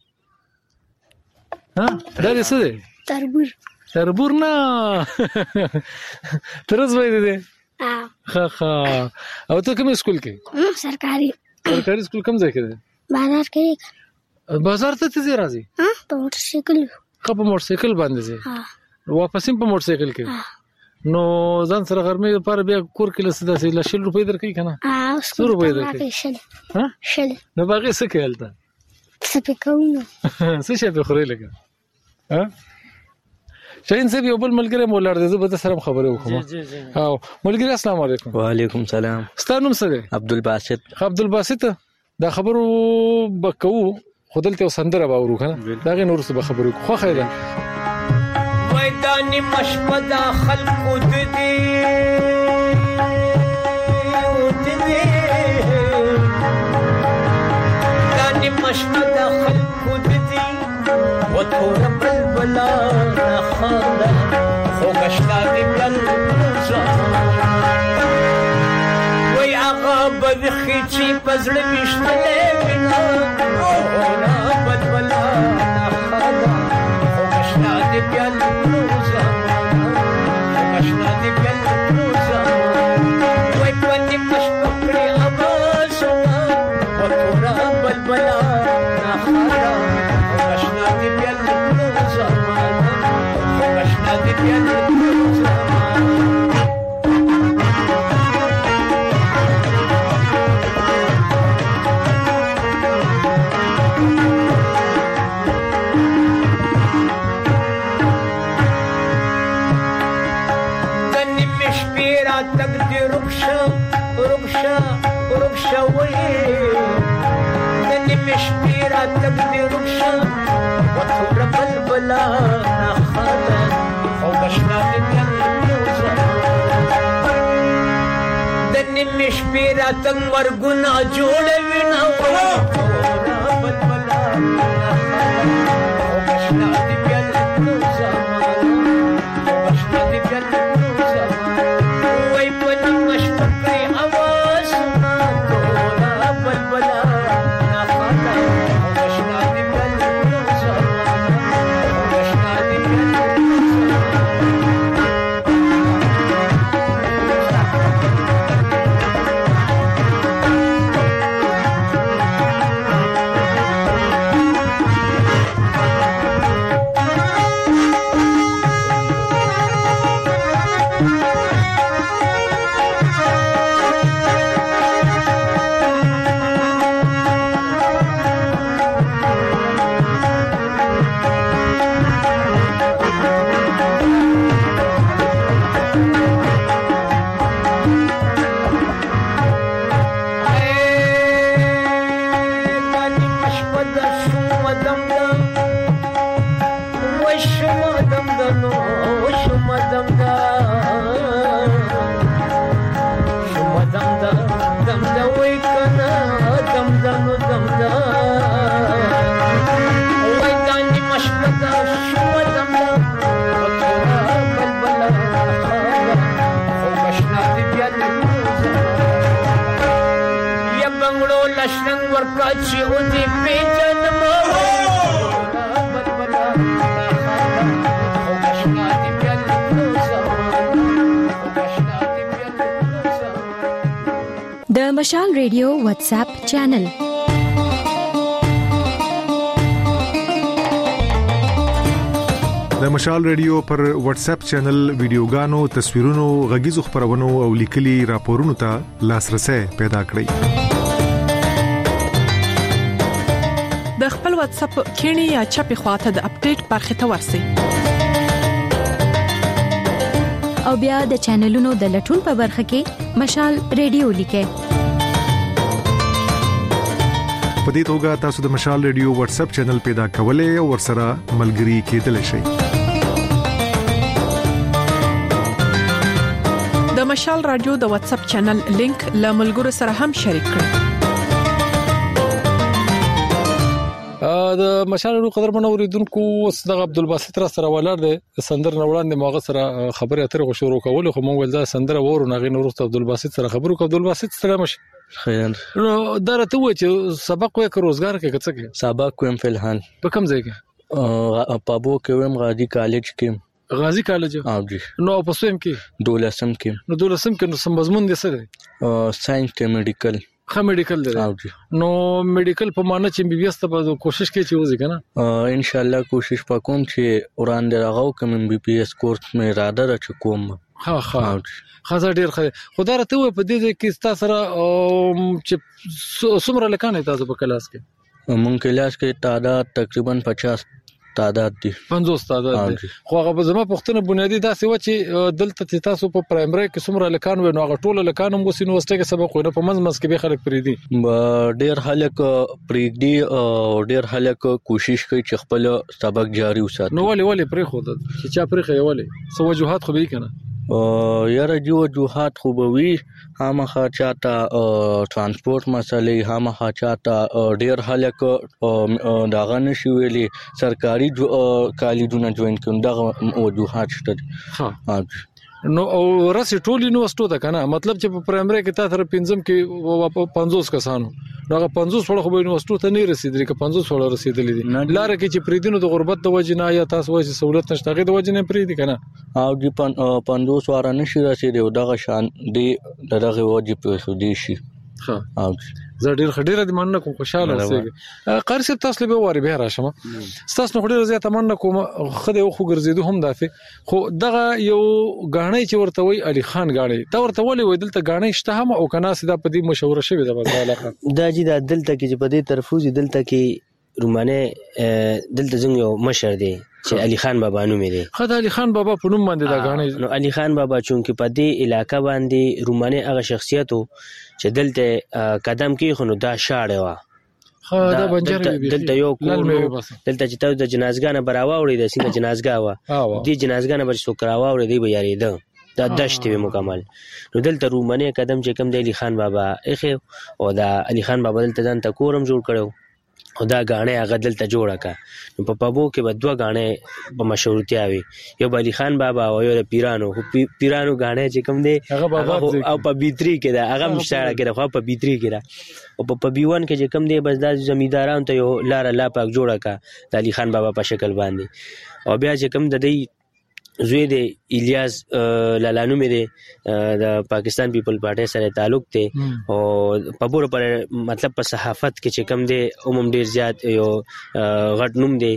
ها دا څه دی تربور تربور نه ترز وای دی ها ها او ته کوم سکول کې سرکاري سرکاري سکول کوم ځای کې دی بازار کې بازار ته ته راځي ها په موټر سایکل خو په موټر سایکل باندې ځي ها واپس په موټر سایکل کې نو ځان سره غرمې لپاره بیا کور کې لسه داسې لشل روپۍ درکې کنه ها څو روپۍ درکې ها شل نو باقي څه کوي البته څه پکاونه څه شي په خوري لګا ها شاین صاحب یو بل ملګری مولار دې زه به سره خبرې وکم جی جی او ملګری السلام علیکم وعلیکم السلام ستاسو نوم څه دی عبدالباسط عبدالباسط دا خبرو بکو خودلته سندره باورو کنه دا غي نور څه خبرو خو خیره وای مشپدا خلق ددي وددي داني مشپدا خلق ددي وتور بلبلا خاله خوغشنا دي بلوزا وای اغا بدخي چی پزړ مشتله وینا او بلبلا خاله خوغشنا دي بلوزا خوغشنا دي بلوزا وای پني مشپکړي اواز وتور بلبلا خاله خوغشنا دي بلوزا خوغشنا دي بلوزا تقدر ربشة ربشة ربشة ويه تاني مش بيرة تقدر ربشة وتورا بلبلا نخالا خوغشنا بيالبوزا تاني مش بيرة تنمرقنا جولة وينا وتورا بلبلا نخالا خوغشنا بيالبوزا خوغشنا بيالبوزا دم دم وشم دم دم وشم دم دم شم دم دم دم دم ويكنا دم دم دم دم ويداني مشبدا شم دم دم وطورا بلبلا ومشنا دبيان يا بنغلو لشنن ورقاتي ودي بيجن د مشال ریډیو واتس اپ چینل د مشال ریډیو پر واتس اپ چینل ویډیوګانو، تصویرونو، غږیزو خبرونو او لیکلي راپورونو ته لاسرسي پیدا کړئ. د خپل واتس اپ کینی یا چپی خواته د اپډیټ برخه ته ورسئ. او بیا د چینلونو د لټون په برخه کې مشال ریډیو لیکئ. په دې توګه تاسو د مشال ریډیو واتس اپ چینل پیدا کولای او ورسره ملګري کېدلی شئ. د مشال رادیو د واتس اپ چینل لینک له ملګرو سره هم شریک کړئ. د مشال ریډیو قدر منوریدونکو صدق عبدالباسط را سره ولاړ دی سندر نوړان د موغه سره خبرې اترې غو شروع کول خو مونږ ول دا سندر وورو نغې نور عبدالباسط سره خبرو کو عبدالباسط سلام شه خیر نو درته و چې سبق وې که روزګار کې کڅ کې سبق کوم فلحال په کوم ځای کې پابو کې ویم غازی کالج کې غازی کالج او جی نو په سویم کې دولسم کې نو دولسم کې نو سم مضمون دي څه دی ساينس ته میډیکل خا میډیکل دی نو میډیکل په معنی چې ام بي بي اس ته به کوشش کوي چې وځي کنه ان شاء الله کوشش وکوم چې وړاندې راغو کوم ام بي بي اس کورس مې اراده را چکوم. ها ها خزر ډیر خیر خدای راته و په دې کې تاسو سره چې څومره لکانه تاسو په کلاس کې مونږ کلاس کې تعداد تقریبا پچاس تعداد دي پنځوس تعداد دي خو هغه به زما پښتنه بنیادی داسې و چې دلته تاسو په پرایمري کې څومره لکان و نو هغه ټول لکان موږ سینوسټي کې سبق ونه په منځ منځ کې به خلک پریدي ډیر خلک پریدي او ډیر خلک کوشش کوي چې خپل سبق جاری وساتي. نو ولې ولې پرې خو چې چا پرې خو ولې سو وجوهات خو به کنه یاره جو وجوهات خو به وي هامخا چاته ترانسپورت مسلې هامخا چاته ډیر خلک داغه نشي ویلي سرکاري کالجونه جوین کوي دغه وجوهات شته. ها نو او راسي ټول یونیورسيټو ده کنه مطلب چې په پرایمري کې تاسو پنځم کې پنځوس کسانو نو هغه پنځوس وړ خو به یونیورسيټو ته نه رسیدلی که پنځوس وړ رسیدلی دي لاره کې چې پریدینو د غربت د وجې نه یا تاسو وایي سہولت نشته د وجې نه پریدي کنه او دی پنځوس وړ نشي رسیدي او دغه شان دی دغه وجې په خو دي شي. ها او زه ډیر خډیره د مننه کوم خوشاله اوسېږم قاری صاحب تاسو له واره به راشم تاسو نو خډیره زه تمنه کوم خدای خو ګرځیدو هم دافه خو دغه یو غاڼې چې ورته وای علي خان غاڼې دا ورته ولې وای دلته غاڼې شته هم او کنه سیده په دې مشوره شوی د علاقه دا جی دا دلته کې په دې طرفوزي دلته کې رومانه دلته څنګه یو مشر دی چې علي خان بابا نوم دی خدای علي خان بابا په نوم باندې دا غاڼې نو علي خان بابا چونکه په دې علاقہ باندې رومانه هغه شخصیتو چې دلته قدم کې خو نو دا شاړه وا دا بنجر دلته یو کور دلته چې تاسو د جنازګانه براوا وړي د سینه جنازګا وا دې جنازګانه بر څو کراوا وړي دی به یاري ده دا دشت وی مکمل نو دلته رومانه قدم چې کم دی علي خان بابا اخه او دا علي خان بابا دلته ځان ته کورم جوړ کړو خدا غاڼه هغه دلته جوړه کا نو په پابو کې به دوه غاڼه په مشهورتیا وي یو علي خان بابا او یو پیرانو پیرانو غاڼه چې کوم دی او په بیتری کې دا هغه مشتاړه کې خو په بیتری کې دا او په بیوان کې چې کوم دی بس د زمیدارانو ته یو لار لا پاک جوړه کا د علي خان بابا په شکل باندې او بیا چې کوم د دې زوی د الیاس لالانو مې دی د پاکستان پیپل پارټي سره تعلق دی او په پوره پر مطلب په صحافت کې چې کم دی عموم ډیر زیات یو غټ نوم دی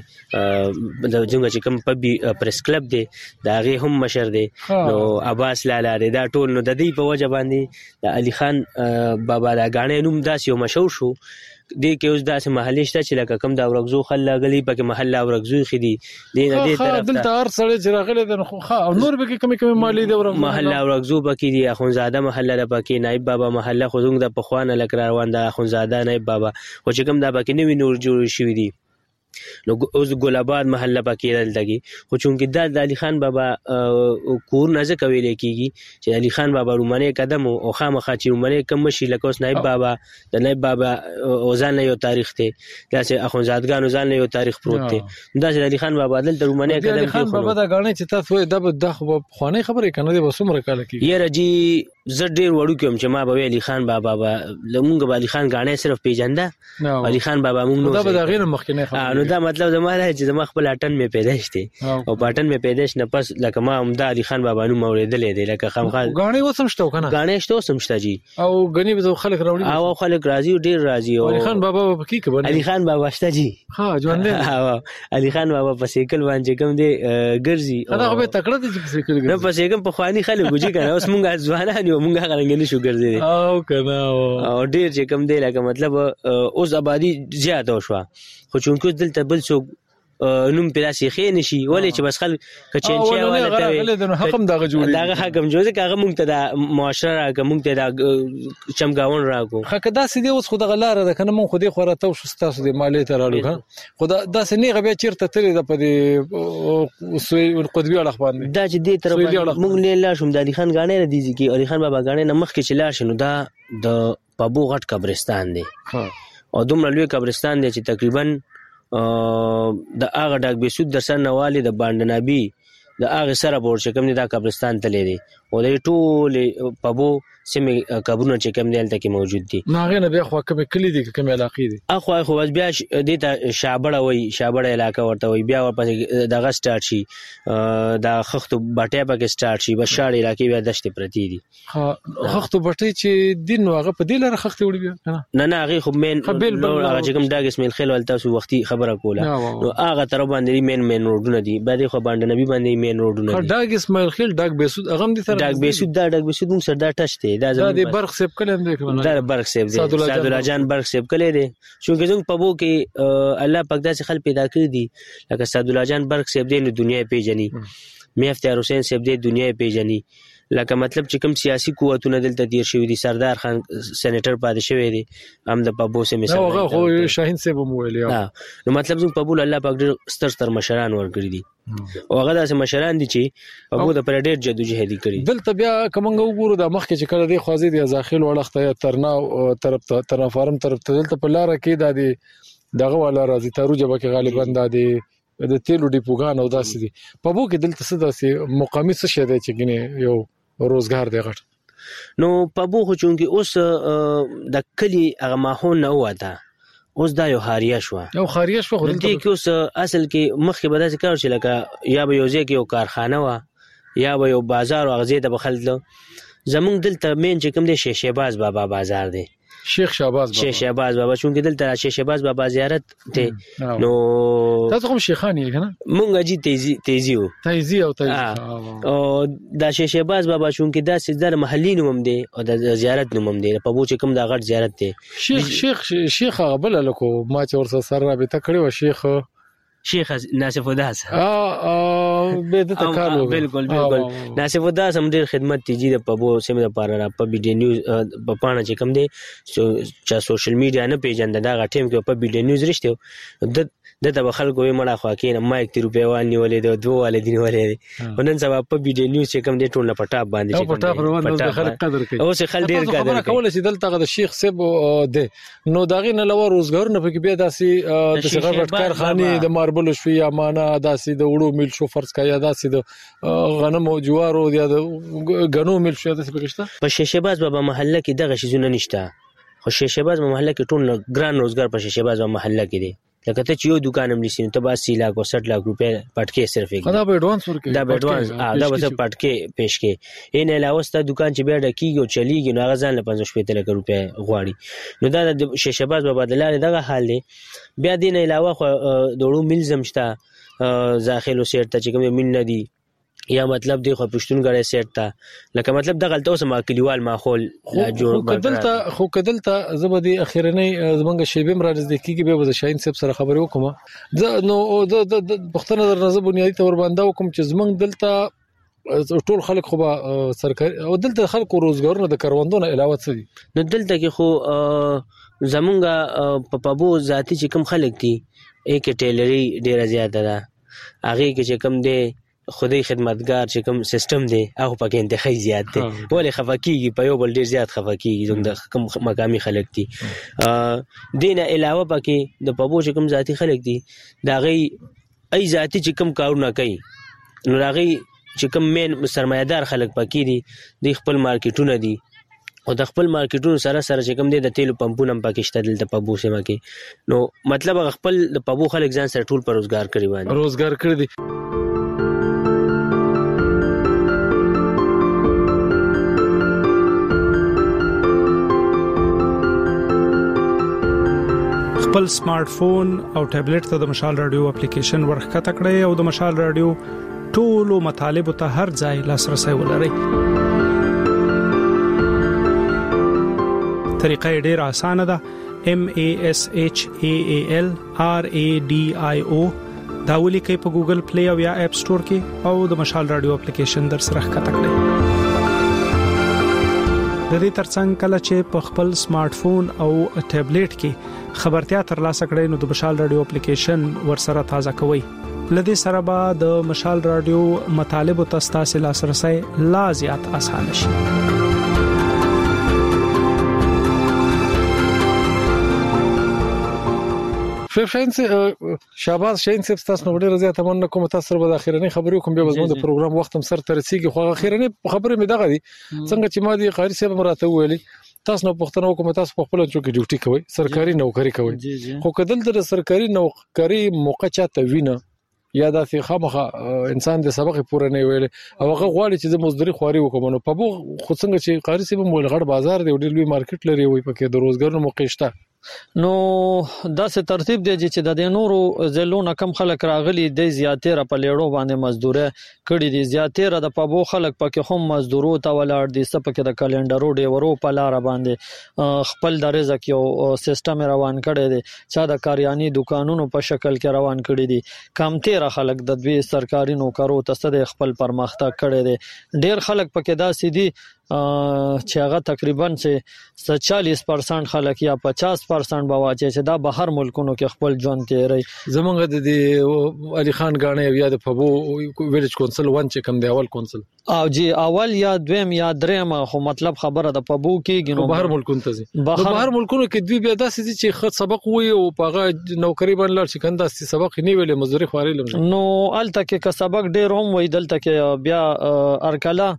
د څنګه چې کم په پریس کلب دی دا غي هم مشر دی نو عباس لالا دی دا ټول نو د دې په وجه باندې د علي خان بابا دا غاڼې نوم داس یو مشهور شو دې کې اوس داسې محلي شته چې لکه کم دا ورغزو خل غلي پکې محله ورغزو خدي دې نه دې طرف دلته هر سړی چې راغلی د خو او نور به کې کمی کمی مالی دی ورغزو محله ورغزو پکې دي اخونزاده محله ده پکې نائب بابا محله خو زنګ د پخوانه لکه روان ده اخونزاده نائب بابا خو چې کم دا پکې نوی نور جوړ شوی دي نو اوس ګل آباد محله پکې دلته خو چونکې دا د علي خان بابا کور نه ځکه ویل کېږي چې علي خان بابا رومانه قدم او خامخا چې رومانه کم شي لکه اوس نایب بابا د نایب بابا ځان له یو تاریخ ته داسې اخونزادګانو ځان له یو تاریخ پروت دی دا چې علي خان بابا دلته رومانه قدم علي خان بابا دا غاڼه چې تاسو د د خوانه خبره کنه د وسومره کال کې یاره جی زه ډیر وړو کوم چې ما به علي خان بابا لمونږ به علي خان غاڼه صرف پیژنده علي خان بابا مونږ نو دا به غیر مخکنه خبره نو دا مطلب زموږ چې زما خپل اټن می پیدائش دي او پټن می پیدائش نه پس لکه ما عمده علي خان بابا نو موریدلې دي لکه خامخا غاڼه وسم شته کنه غاڼه شته وسم شته جی او غنی به خلک راوړي او خلک راضي ډیر راضي او علي خان بابا په کې کې علي خان بابا شته جی ها ژوند دی علي خان بابا په سیکل باندې کوم دی ګرځي دا به تکړه دي په سیکل ګرځي نو په سیکل په خواني خلک ګوجي کنه اوس مونږه ځوانان یو مونږه غلنګ شو ګرځي او کنه او ډیر چې کوم دی لکه مطلب اوس آبادی زیاته شو خو چونکو دلته بل څوک نوم پیراسي خې نشي ولې چې بس خل کچنچیا ولا ته حکم دغه جوړي دغه حکم جوړه کاغه مونږ ته د معاشره راکه مونږ ته د چمګاون راکو خکدا سې دی اوس خو د غلار ده کنه مونږ خو دې خوره تو شستاسو د مالی ته رالو خدا دا سې نه غبي چیرته تلې د په سوی قطبی اړه باندې دا چې دې طرف مونږ نه لا شوم د علي خان غاڼه رديږي کې علي خان بابا غاڼه نمخ کې چلا شنو دا د پابو غټ قبرستان دی او دومره لوی قبرستان دی چې تقریبا د هغه ډاک بیسود در سره نواله د باندنابي د هغه سره بور چې کوم دا قبرستان تللی دی او د ټول پبو سیمه قبرونه چې کوم دلته کې موجود دي نو هغه نه بیا خو کوم کلی دي کوم علاقې دي اخو خو بیا د ته شابړه وای شابړه علاقه ورته وای بیا ورپسې دغه سٹارټ شي د خختو بټه پکې سٹارټ شي بشاړ علاقې بیا دشت پرتی دي خختو بټه چې دین هغه په دې لاره خختي وړي بیا نه نه هغه خو مین نو هغه چې کوم داګ اسماعیل خیل ولته سو وختي خبره کوله نو هغه تر باندې مین مین روډونه دي بعد خو باندې نبی باندې مین روډونه دي داګ اسماعیل خیل داګ بیسود هغه دي سره داګ بیسود دا داګ بیسود موږ سره دا ټچ دی دا د برق سیب کلم دی کنه دا برق سیب دی سعد الله جان برق سیب کله دی چونکه زموږ په بو کې الله پاک داسې خل پیدا کړی دي لکه سعد الله جان برق سیب دی نو دنیا پیژني میافتیار حسین سیب دی دنیا پیژني لکه مطلب چې کوم سیاسي قوتونه دلته دیر شوی دي سردار خان سېنیټر پاتې شوی دی هم د پابو سه مثال هغه خو شاهین سیب مو ویل نو مطلب زموږ په بو الله پاک ډېر ستر ستر مشران ورګړي دي او هغه داسې مشران دي چې پابو د پر ډېر جدوجهدي کړي دلته بیا کومنګ وګورو د مخ کې چې کړه دی خوازي دی ځاخیل وړخته ترناو طرف ته ترنا فارم طرف ته دلته په لار کې د دې دغه والا راځي تارو جبه کې غالبا د دې د تیلو ډیپوګان او داسې دي پابو کې دلته څه داسې مقامي څه شه دی چې ګنې یو روزګار دی غټ نو پابو خو چونکی اوس د کلی هغه ماحول نه وته اوس دا یو خاریه شو یو خاریه شو خو دلته کې اوس اصل کې مخکې به داسې کار شي لکه یا به یو ځای کې یو کارخانه وا یا به یو بازار او غزې ته بخلل زمونږ دلته مین چې کوم دی شیشه باز بابا بازار دی شیخ شهباز بابا شیخ شهباز بابا چونکه دلته شیخ شهباز بابا زیارت ته نو تاسو کوم شیخانی کنه مونږ جی تیزی تیزی او تیزی او تیزی او دا شیخ شهباز بابا چونکه دا سیدار محلي نوم دی او د زیارت نوم دی په بو چې کوم دا غټ زیارت دی شیخ شیخ شیخ غبل لکو ما چې ورسره سره رابطه کړې و شیخ شیخ ناصف وداس اه به د تکالو بالکل بالکل ناصف وداس هم ډیر خدمت تیجی د پبو سیمه لپاره را په بي ډي نیوز په پانه چې کوم دی چې سوشل میډیا نه پیژند دا غټیم کې په بي ډي نیوز رښتیو د دته خلکو یې مړه خو کې نه مایک تی روپیا وال نیولې د دوه وال دی نیولې ونن سبا په بي ډي نیوز چې کوم دی ټول په ټاپ باندې چې په ټاپ روان د خلک قدر کوي اوس خل ډیر قدر خبره کول چې دلته د شیخ سیب دی نو داغه نه لور روزګار نه پکې بیا داسي د څنګه کارخانه د ماربل شوی یا معنا داسي د وړو مل شو فرض کا یا داسي د غنم او جوارو یا د غنو مل شو داسي پکښتا په شیشهباز بابا محله کې دغه شیزونه نشته خو شیشهباز محله کې ټول ګران روزګار په شیشهباز محله کې دی لکه ته چې یو دکان هم لسین ته با اسی لاکھ او سठ لاکھ روپے پټکې صرف یې دا به ایڈوانس ورکړي دا به ایڈوانس دا به پټکې پېښ کې ان علاوه ست دکان چې بیا ډکیږي او چلیږي نو هغه ځان له پنځه شپږ لک روپے غواړي نو دا د شیشهباز په بدلاله دغه حال دی بیا دین علاوه خو دوړو ملزم شته ځاخلو سیټ ته چې کوم مين نه دی یا مطلب دی خو پښتون غړې سیټ تا لکه مطلب د غلطو سم کلیوال ماحول لا جوړ کدلته خو کدلته زبدي اخیرنی زمنګ شیبم را نزدیکی به د شاهین صاحب سره خبرې وکم زه نو د پښتون نظر نظر بنیادی تور باندې وکم چې زمنګ دلته ټول خلک خو به سرکاري او دلته خلکو روزګارونه د کاروندونو علاوه څه دي نو دلته کې خو زمونږه په پابو ذاتی چې کوم خلک دي یک ټیلری ډیره زیاته ده هغه کې چې کم دی خدای خدمتګار چې کوم سیستم دی هغه پکې انتخابي زیات دی ولې خفقيږي په یو بل ډیر زیات خفقيږي زموږ د کوم مقامي خلک دي دینه علاوه پکې د پبو چې کوم ذاتی خلک دي دا غي ای ذاتی چې کوم کارونه کوي نو راغي چې کوم مین سرمایدار خلک پکې دي د خپل مارکیټونه دي او د خپل مارکیټونو سره سره چې کوم دي د تیلو پمپونو پکې شته دلته پبو سیمه کې نو مطلب خپل د پبو خلک ځان سره ټول پر روزګار کړی باندې روزګار کړی دي خپل سمارټ فون او ټابلیټ ته د مشال رادیو اپلیکیشن ورخکته کړئ او د مشال رادیو ټولو مطالبه ته هر ځای لاسرسي ولرئ. طریقه ډیره اسانه ده. M A S H A A L R A D I O دا ولیکئ په ګوګل پلی او یا اپ سٹور کې او د مشال رادیو اپلیکیشن در سره ښکته کړئ. د دې ترڅنګ کله چې په خپل سمارټ فون او ټابلیټ کې خبرتیا ترلاسه کړئ نو د مشال رادیو اپلیکیشن ورسره تازه کوئ. لدې سره به د مشال رادیو مطالبه تاسو لاسرسي لا زیات اسانه شي. شاین شاباس شاین صاحب تاسو نو ډیره زیاته مننه کوم تاسو به د اخیرنی خبرو کوم به زموږ د پروګرام وخت هم سر ترسيږي خو اخیرنی خبره مې دغه دي څنګه چې ما دي قاری صاحب مراته ویلي تاسو نو پښتنو کوم تاسو په خپل چوکي ډیوټي کوي سرکاري نوکری کوي خو کدل د سرکاري نوکری موقع چاته وینه یا د خامخه انسان د سبق پوره نه ویل او هغه غواړي چې د مزدوري خواري وکوم نو په بو خو څنګه چې قاری صاحب مول غړ بازار دی ډیر لوی مارکیټ لري وي پکې د روزګار موقع شته نو داسې ترتیب دی چې د نورو زلون کم خلک راغلي د زیاتره په لیړو باندې مزدوره کړي دي زیاتره د پبو خلک پکې هم مزدورو ته ولاړ دي سپکه د کلندرو دی ورو په لار باندې خپل د رزق یو سیستم روان کړي دي چې د کاریانی دکانونو په شکل کې روان کړي دي کمتره خلک د دوی سرکاري نوکرو ته د خپل پرمختګ کړي دي ډیر خلک پکې داسې دي چې هغه تقریبا چې چالیس پرسنټ خلک یا پچاس پرسنټ بواچي چې دا بهر ملکونو کې خپل ژوند تیري زمونږ د علي خان غاڼه یا د پبو ویلج کونسل ون چې کوم دی اول کونسل او جی اول یا دویم یا دریم خو مطلب خبره د پبو کې ګنو بهر ملکونو ته ځي بهر ملکونو کې دوی بیا داسې چې خد سبق وي او پاغه نوکری باندې لړ چې کنده سبق نه ویلې مزدوري خواري لم نو الته کې که سبق ډیر هم وي دلته کې بیا ارکلا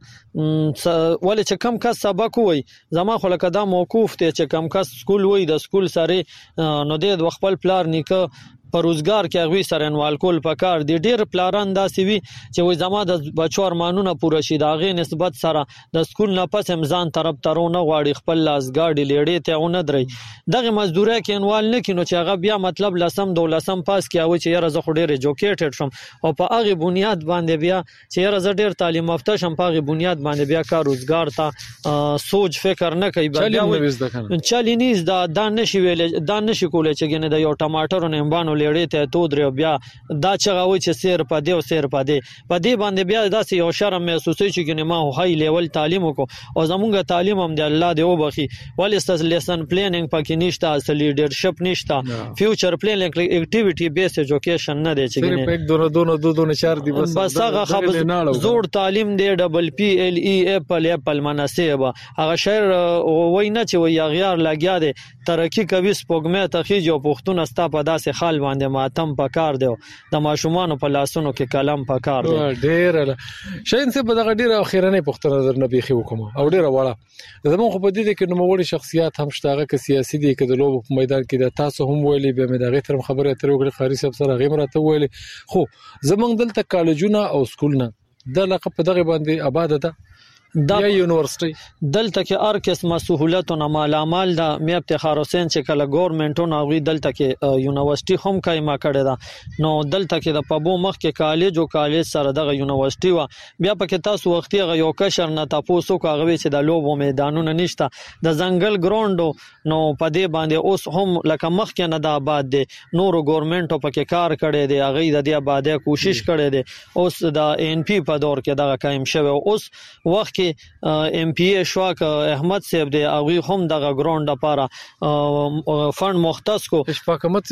ولې چې کم کس سبق وای زما خو لکه دا موقوف ته چې کم کس سکول وای د سکول سره نو د خپل پلار نیکه پر روزګار کې غوي سره انوال کول پکار دي ډیر پلاران داسې وي چې وای زما د بچو ارمانونه پوره شي داغه نسبت سره د سکول نه پس امزان طرف ترونه غواړي خپل لاسګاډي لیړې ته ونه درې دغه مزدوري کې انوال نه کینو چې هغه بیا مطلب لسم دولسم پاس کې او چې یاره زه خو ډیر ایجوکیټډ شم او په هغه بنیاد باندې بیا چې یاره زه ډیر تعلیم یافته شم په هغه بنیاد باندې بیا کار روزګار ته سوچ فکر نه کوي بیا چالینیز دا د نشي ویل دا نشي کولای چې ګنه د یو ټماټر نه امبانو لیړې ته تو درو بیا دا چغوي چې سیر په دی او سیر په دی په دی باندې بیا داسې یو شرم محسوسي چې ګنه ما هاي لیول تعلیم وکړو او زمونږ تعلیم هم دی الله دی وبخي ولې لیسن پلانینګ پکې نشته اصل لیډرشپ نشته فیوچر پلانینګ اکټیویټي بیس ایجوکیشن نه دی چې ګنه په یک دونه دونه دونه چار دی بس بس هغه خبر زوړ تعلیم دی ډبل پی ال ای اپل اپل مناسبه هغه شعر وای نه چې وای غیار لګیا دی ترقی کوي سپوږمې ته خيجو پښتون استا په داسې خال باندې ماتم پکار دی د ماشومان په لاسونو کې قلم پکار دی ډیر شاین څه په دغه ډیر اخیرنه پښتون نظر نه بيخي وکم او ډیر واړه زموږ خو په دې کې نو موړي شخصیت هم شتاغه کې سیاسي دي کې د لوب په میدان کې د تاسو هم ویلي به مې دغه تر خبره تر وګړي خاري صاحب سره غیمره ته ویلي خو زمونږ دلته کالجونه او سکولونه د لقب په دغه باندې آباد ده د یونیورسيټي دلته کې هر قسمه سہولتونه مالامال ده مې افتخار حسین چې کله ګورنمنټونه غوي دلته کې یونیورسيټي هم کایما کړی ده نو دلته کې د پبو مخ کې کالج او کالج سره دغه یونیورسيټي و بیا پکې تاسو وختي غو یو کشر نه تاسو کو غوي چې د لوبو میدانونه نشته د ځنګل ګراوند نو په دې باندې اوس هم لکه مخ کې نه د آباد دي نورو ګورنمنټو پکې کار کړی دی هغه د دې آبادې کوشش کړی دی اوس د ان پی په دور کې دغه قائم شوی اوس وخت ام پی ای شواک احمد صاحب دی او هم دغه ګراوند لپاره فند مختص کو اشفاق احمد صاحب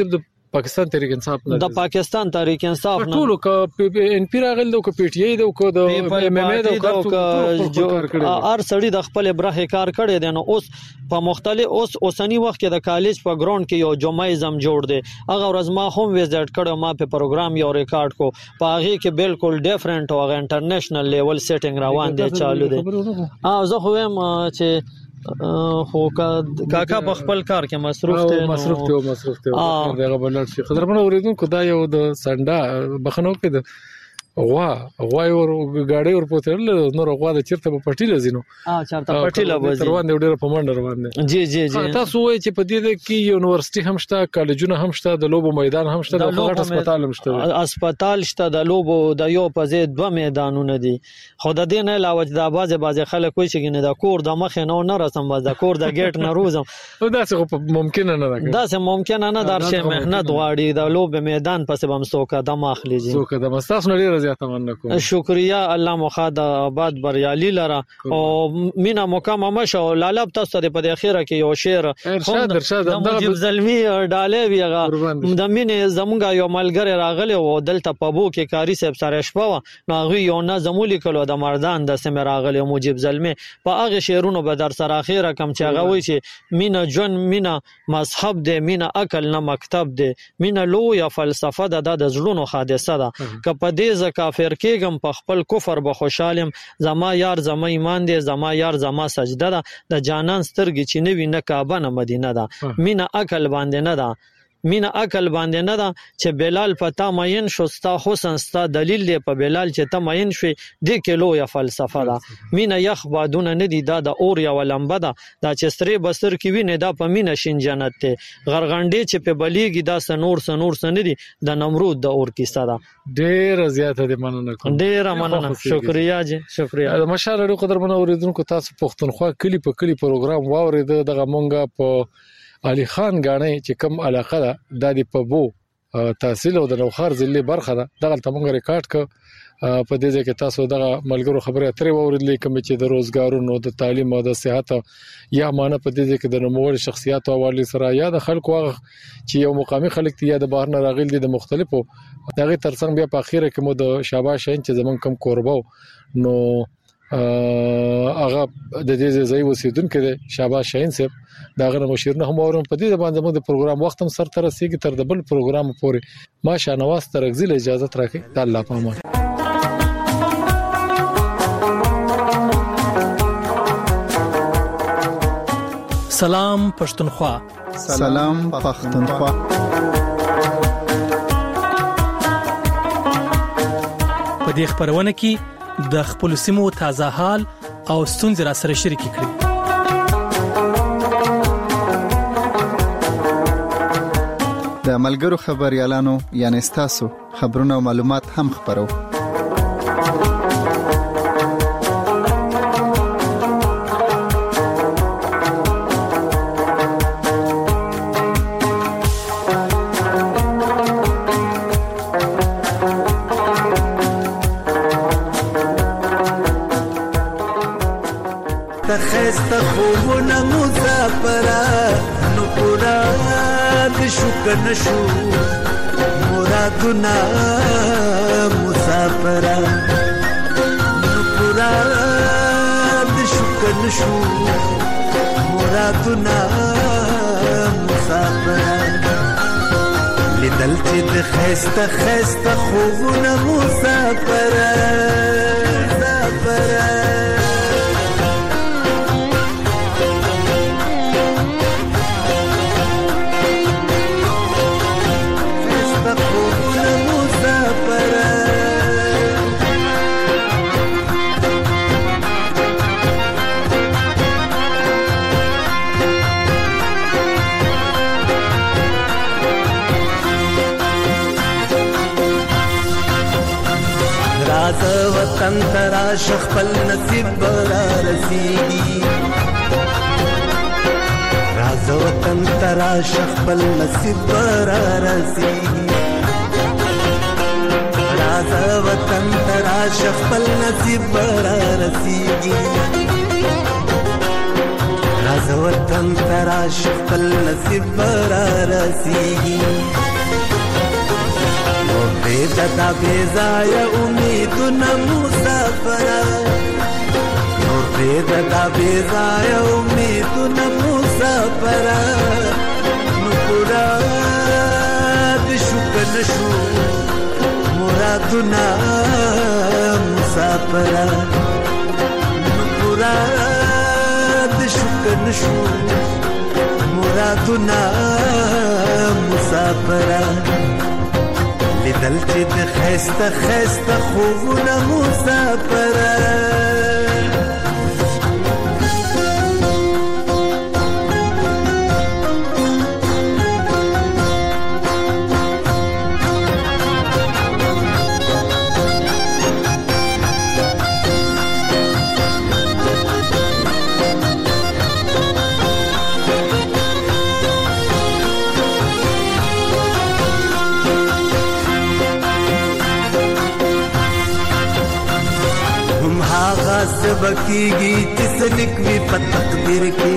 پاکستان تحریک انصاف د پاکستان تحریک انصاف نه ټول ک ان پی راغل د پی ټی ای د کو د ایم ایم ای د کو ار سړی د خپل برخه کار کړی دی نو اوس په مختلف اوس اوسنی وخت کې د کالج په ګراوند کې یو جمعیزم جوړ دی هغه ورځ ما هم وزټ کړو ما په پروګرام یو ریکارډ کو په هغه کې بالکل ډیفرنٹ او انټرنیشنل لیول سیټینګ روان دی چالو دی اه زه خو هم چې خو کاکا په خپل کار کې مصروف دی مصروف دی مصروف دی دغه بلل شي قدرمن اوریدونکو دا یو د سنډا بخنو کې د غوا غوا ور غاډي ور پوتل نور غوا د چیرته په پټی لزینو اه چرته پټی لوي روان دی ډېر په منډه روان دی جی جی جی تاسو وایي چې په دې کې یونیورسيټي هم شته کالجونه هم شته د لوبو میدان هم شته د غټ هسپتال هم شته هسپتال شته د لوبو د یو په ځای دوه میدانونه دي خو د دې نه علاوه د بازه بازه خلک وایي چې د کور د مخ نه نه رسم د کور د ګیټ نه روزم دا څه ممکن نه ده دا څه ممکن نه در شي مهنت غواړي د لوبو میدان پسې بم سوکا د ماخلي جی سوکا د مستاس نه زیاته مننه کوم شکریا الله مخاد آباد بریالي لره او مینا مکمه مشه لالب تاسو ته په اخیره کې یو شعر ارشاد ارشاد د مجيب زلمی ډالې ویغه د مینې زمونږه یو ملګری راغلی او دلته په بو کې کاری صاحب سره شپه نو هغه یو نه زمولي کلو د مردان د سم راغلی مجيب زلمی په هغه شعرونو به در سره اخیره کم چې هغه وایي چې مینا جون مینا مذهب دی مینا عقل نه مکتب دی مینا لو یا فلسفه د د زړونو حادثه ده ک په دې ز کافر کېږم په خپل کفر به خوشالم زما یار زما ایمان دی زما یار زما سجده ده د جانان سترګې چې نوی نه کعبه نه مدینه ده مینا عقل باندې نه ده مینا عقل باندې نه ده چې بلال پتا ماین شو ستا حسن ستا دلیل دی په بلال چې ته ماین شوي د کلو یا فلسفه ده مینا یخ بادونه نه دي دا د اور یا ولمبه ده دا چې ستري بسر کې ویني دا په مینا شین جنت ته غرغنډي چې په بلیږي دا سنور سنور سن دي د نمرود د اور کیسه ده ډېر زیاته دي مننه کوم ډېر مننه شکریا جی شکریا د مشال قدر من اوریدونکو تاسو پښتونخوا کلی په کلی پروګرام واورید دغه مونږه په علي خان غاڼې چې کم علاقه ده د په بو تحصیل او د نوخار ضلع برخه ده دغه تمنګ ریکارډ ک په دې ځکه تاسو دغه ملګرو خبره اترې ووریدلې کوم چې د روزګارونو د تعلیم او د صحت یا مانه په دې ځکه د نوموړ شخصیت او والی سره یا د خلکو هغه چې یو مقامي خلک یا د بهر نه راغلي د مختلفو دغه ترڅنګ بیا په اخیره کې مو د شاباش شین چې زمون کم کوربو نو هغه د دې ځای وسیدونکو د شاباش شین صاحب داغه مشرنه هم اورم په دې باندې د پروګرام وخت هم سر تر رسیدي تر د بل پروګرام پورې ما شانواز ترغزل اجازه راکړي د الله په امان سلام پښتونخوا سلام پښتونخوا په دې خبرونه کې د خپل سیمو تازه حال او ستونزې را سره شریک کړي د ملګرو خبريالانو یعنی تاسو خبرونه او معلومات هم خبرو تخست خوبونه مسافره نو مراد شو کنه شو مرادونه مسافره نو مراد شو کنه شو مرادونه مسافره لیدل چې د خست خست خوبونه مسافره مسافره وطن تراش خپل نصیب برا رسیږي راز وطن تراش خپل نصیب برا رسیږي راز وطن تراش خپل نصیب برا رسیږي راز وطن تراش خپل نصیب برا رسیږي پرېږده دا بېځایه امیدونه مسافره نور پرېږده دا بېځایه امیدونه مسافره نو پوره د شو که نه شو مرادونه مسافره نو پوره د شو که نه شو مرادونه مسافره لیدل چې د ښایسته ښایسته خوبونه مسافره سبکیږي چې سلیک وي په تقدیر کې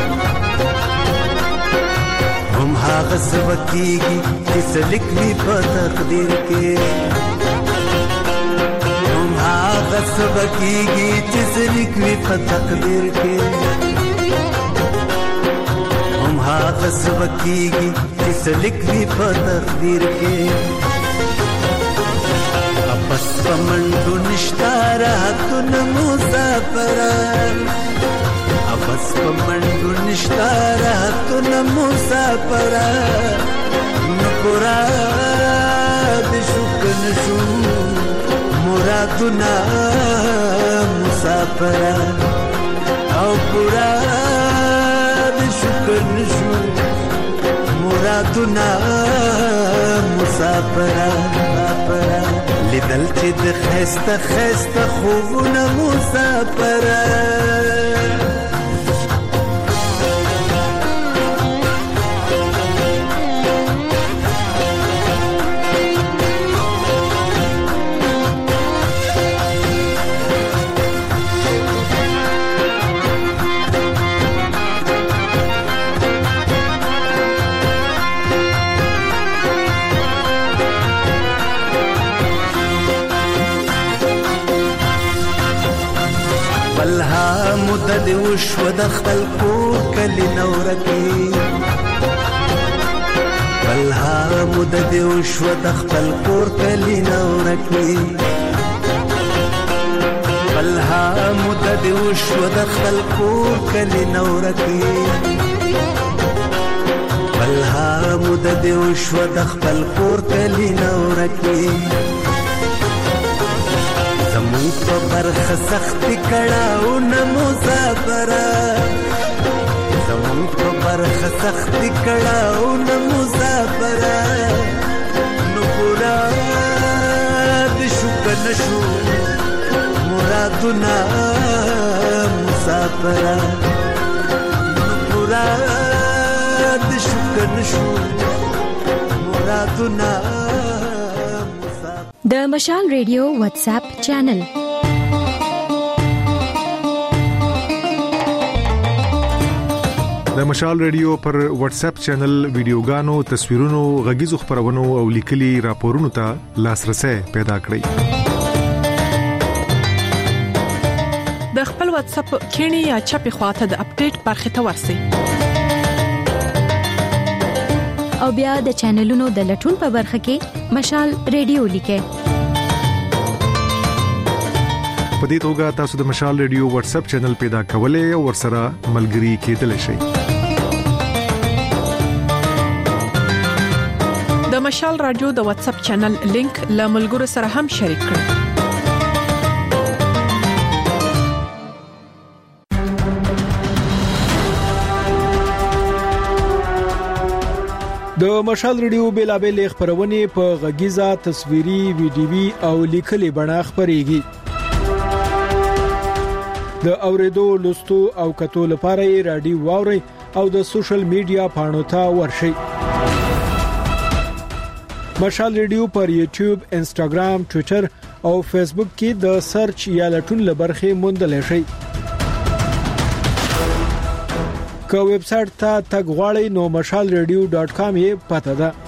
هم هغه سبکیږي چې سلیک وي په تقدیر کې هم هغه سبکیږي چې سلیک وي په تقدیر کې هم هغه سبکیږي چې سلیک وي په تقدیر کې بس پمنډو نشتا راحتونه مسافره بس پمنډو نشتا راحتونه مسافره نو پورا د شو که نه شو مرادونه مسافره او پورا د شو که نه شو مرادونه مسافره لیدل چې د ښایسته ښایسته خوبونه مسافره مدد وشو د خپل کور کلی نورکی بلها مدد وشو د خپل کور کلی نورکی بلها مدد وشو د خپل کور کلی نورکی بلها مدد وشو د خپل کور کلی نورکی زمون په برخه سختي کړهونه مسافره زمون په برخه سختي کړهونه مسافره نو پورا د شو که نه شو مرادونه مسافره نو پورا د شو که نه شو مرادونه د مشال ریډیو واتس اپ چینل د مشال ریډیو پر واتس اپ چینل ویډیوګانو تصویرونو غږیزو خبرونو او لیکلي راپورونو ته لاسرسي پیدا کړئ د خپل واتس اپ کینی یا چپی خواته د اپډیټ برخه ته ورسئ او بیا د چینلونو د لټون په برخه کې مشال ریډیو لیکه په دې توګه تاسو د مشال ریډیو واتس اپ چینل پیدا کولای او ورسره ملګري کېدلی شئ د مشال رادیو د واتس اپ چینل لینک له ملګرو سره هم شریک کړئ د مشال ریډیو بیلابل خبرونه په غږیزه تصویري ویډیوي او لیکلي بڼه خبريږي د اوریدو لوستو او کتو لپاره رادیو واوري او د سوشل میډیا پاڼو ته ورشئ مشال ریډیو پر یوټیوب انسټاګرام ټوئیټر او فیسبوک کې د سرچ یا لټون لبرخه موندل شئ که ویب سټ ته تګ غواړئ نو مشال ریډیو ډاټ کام یې پته ده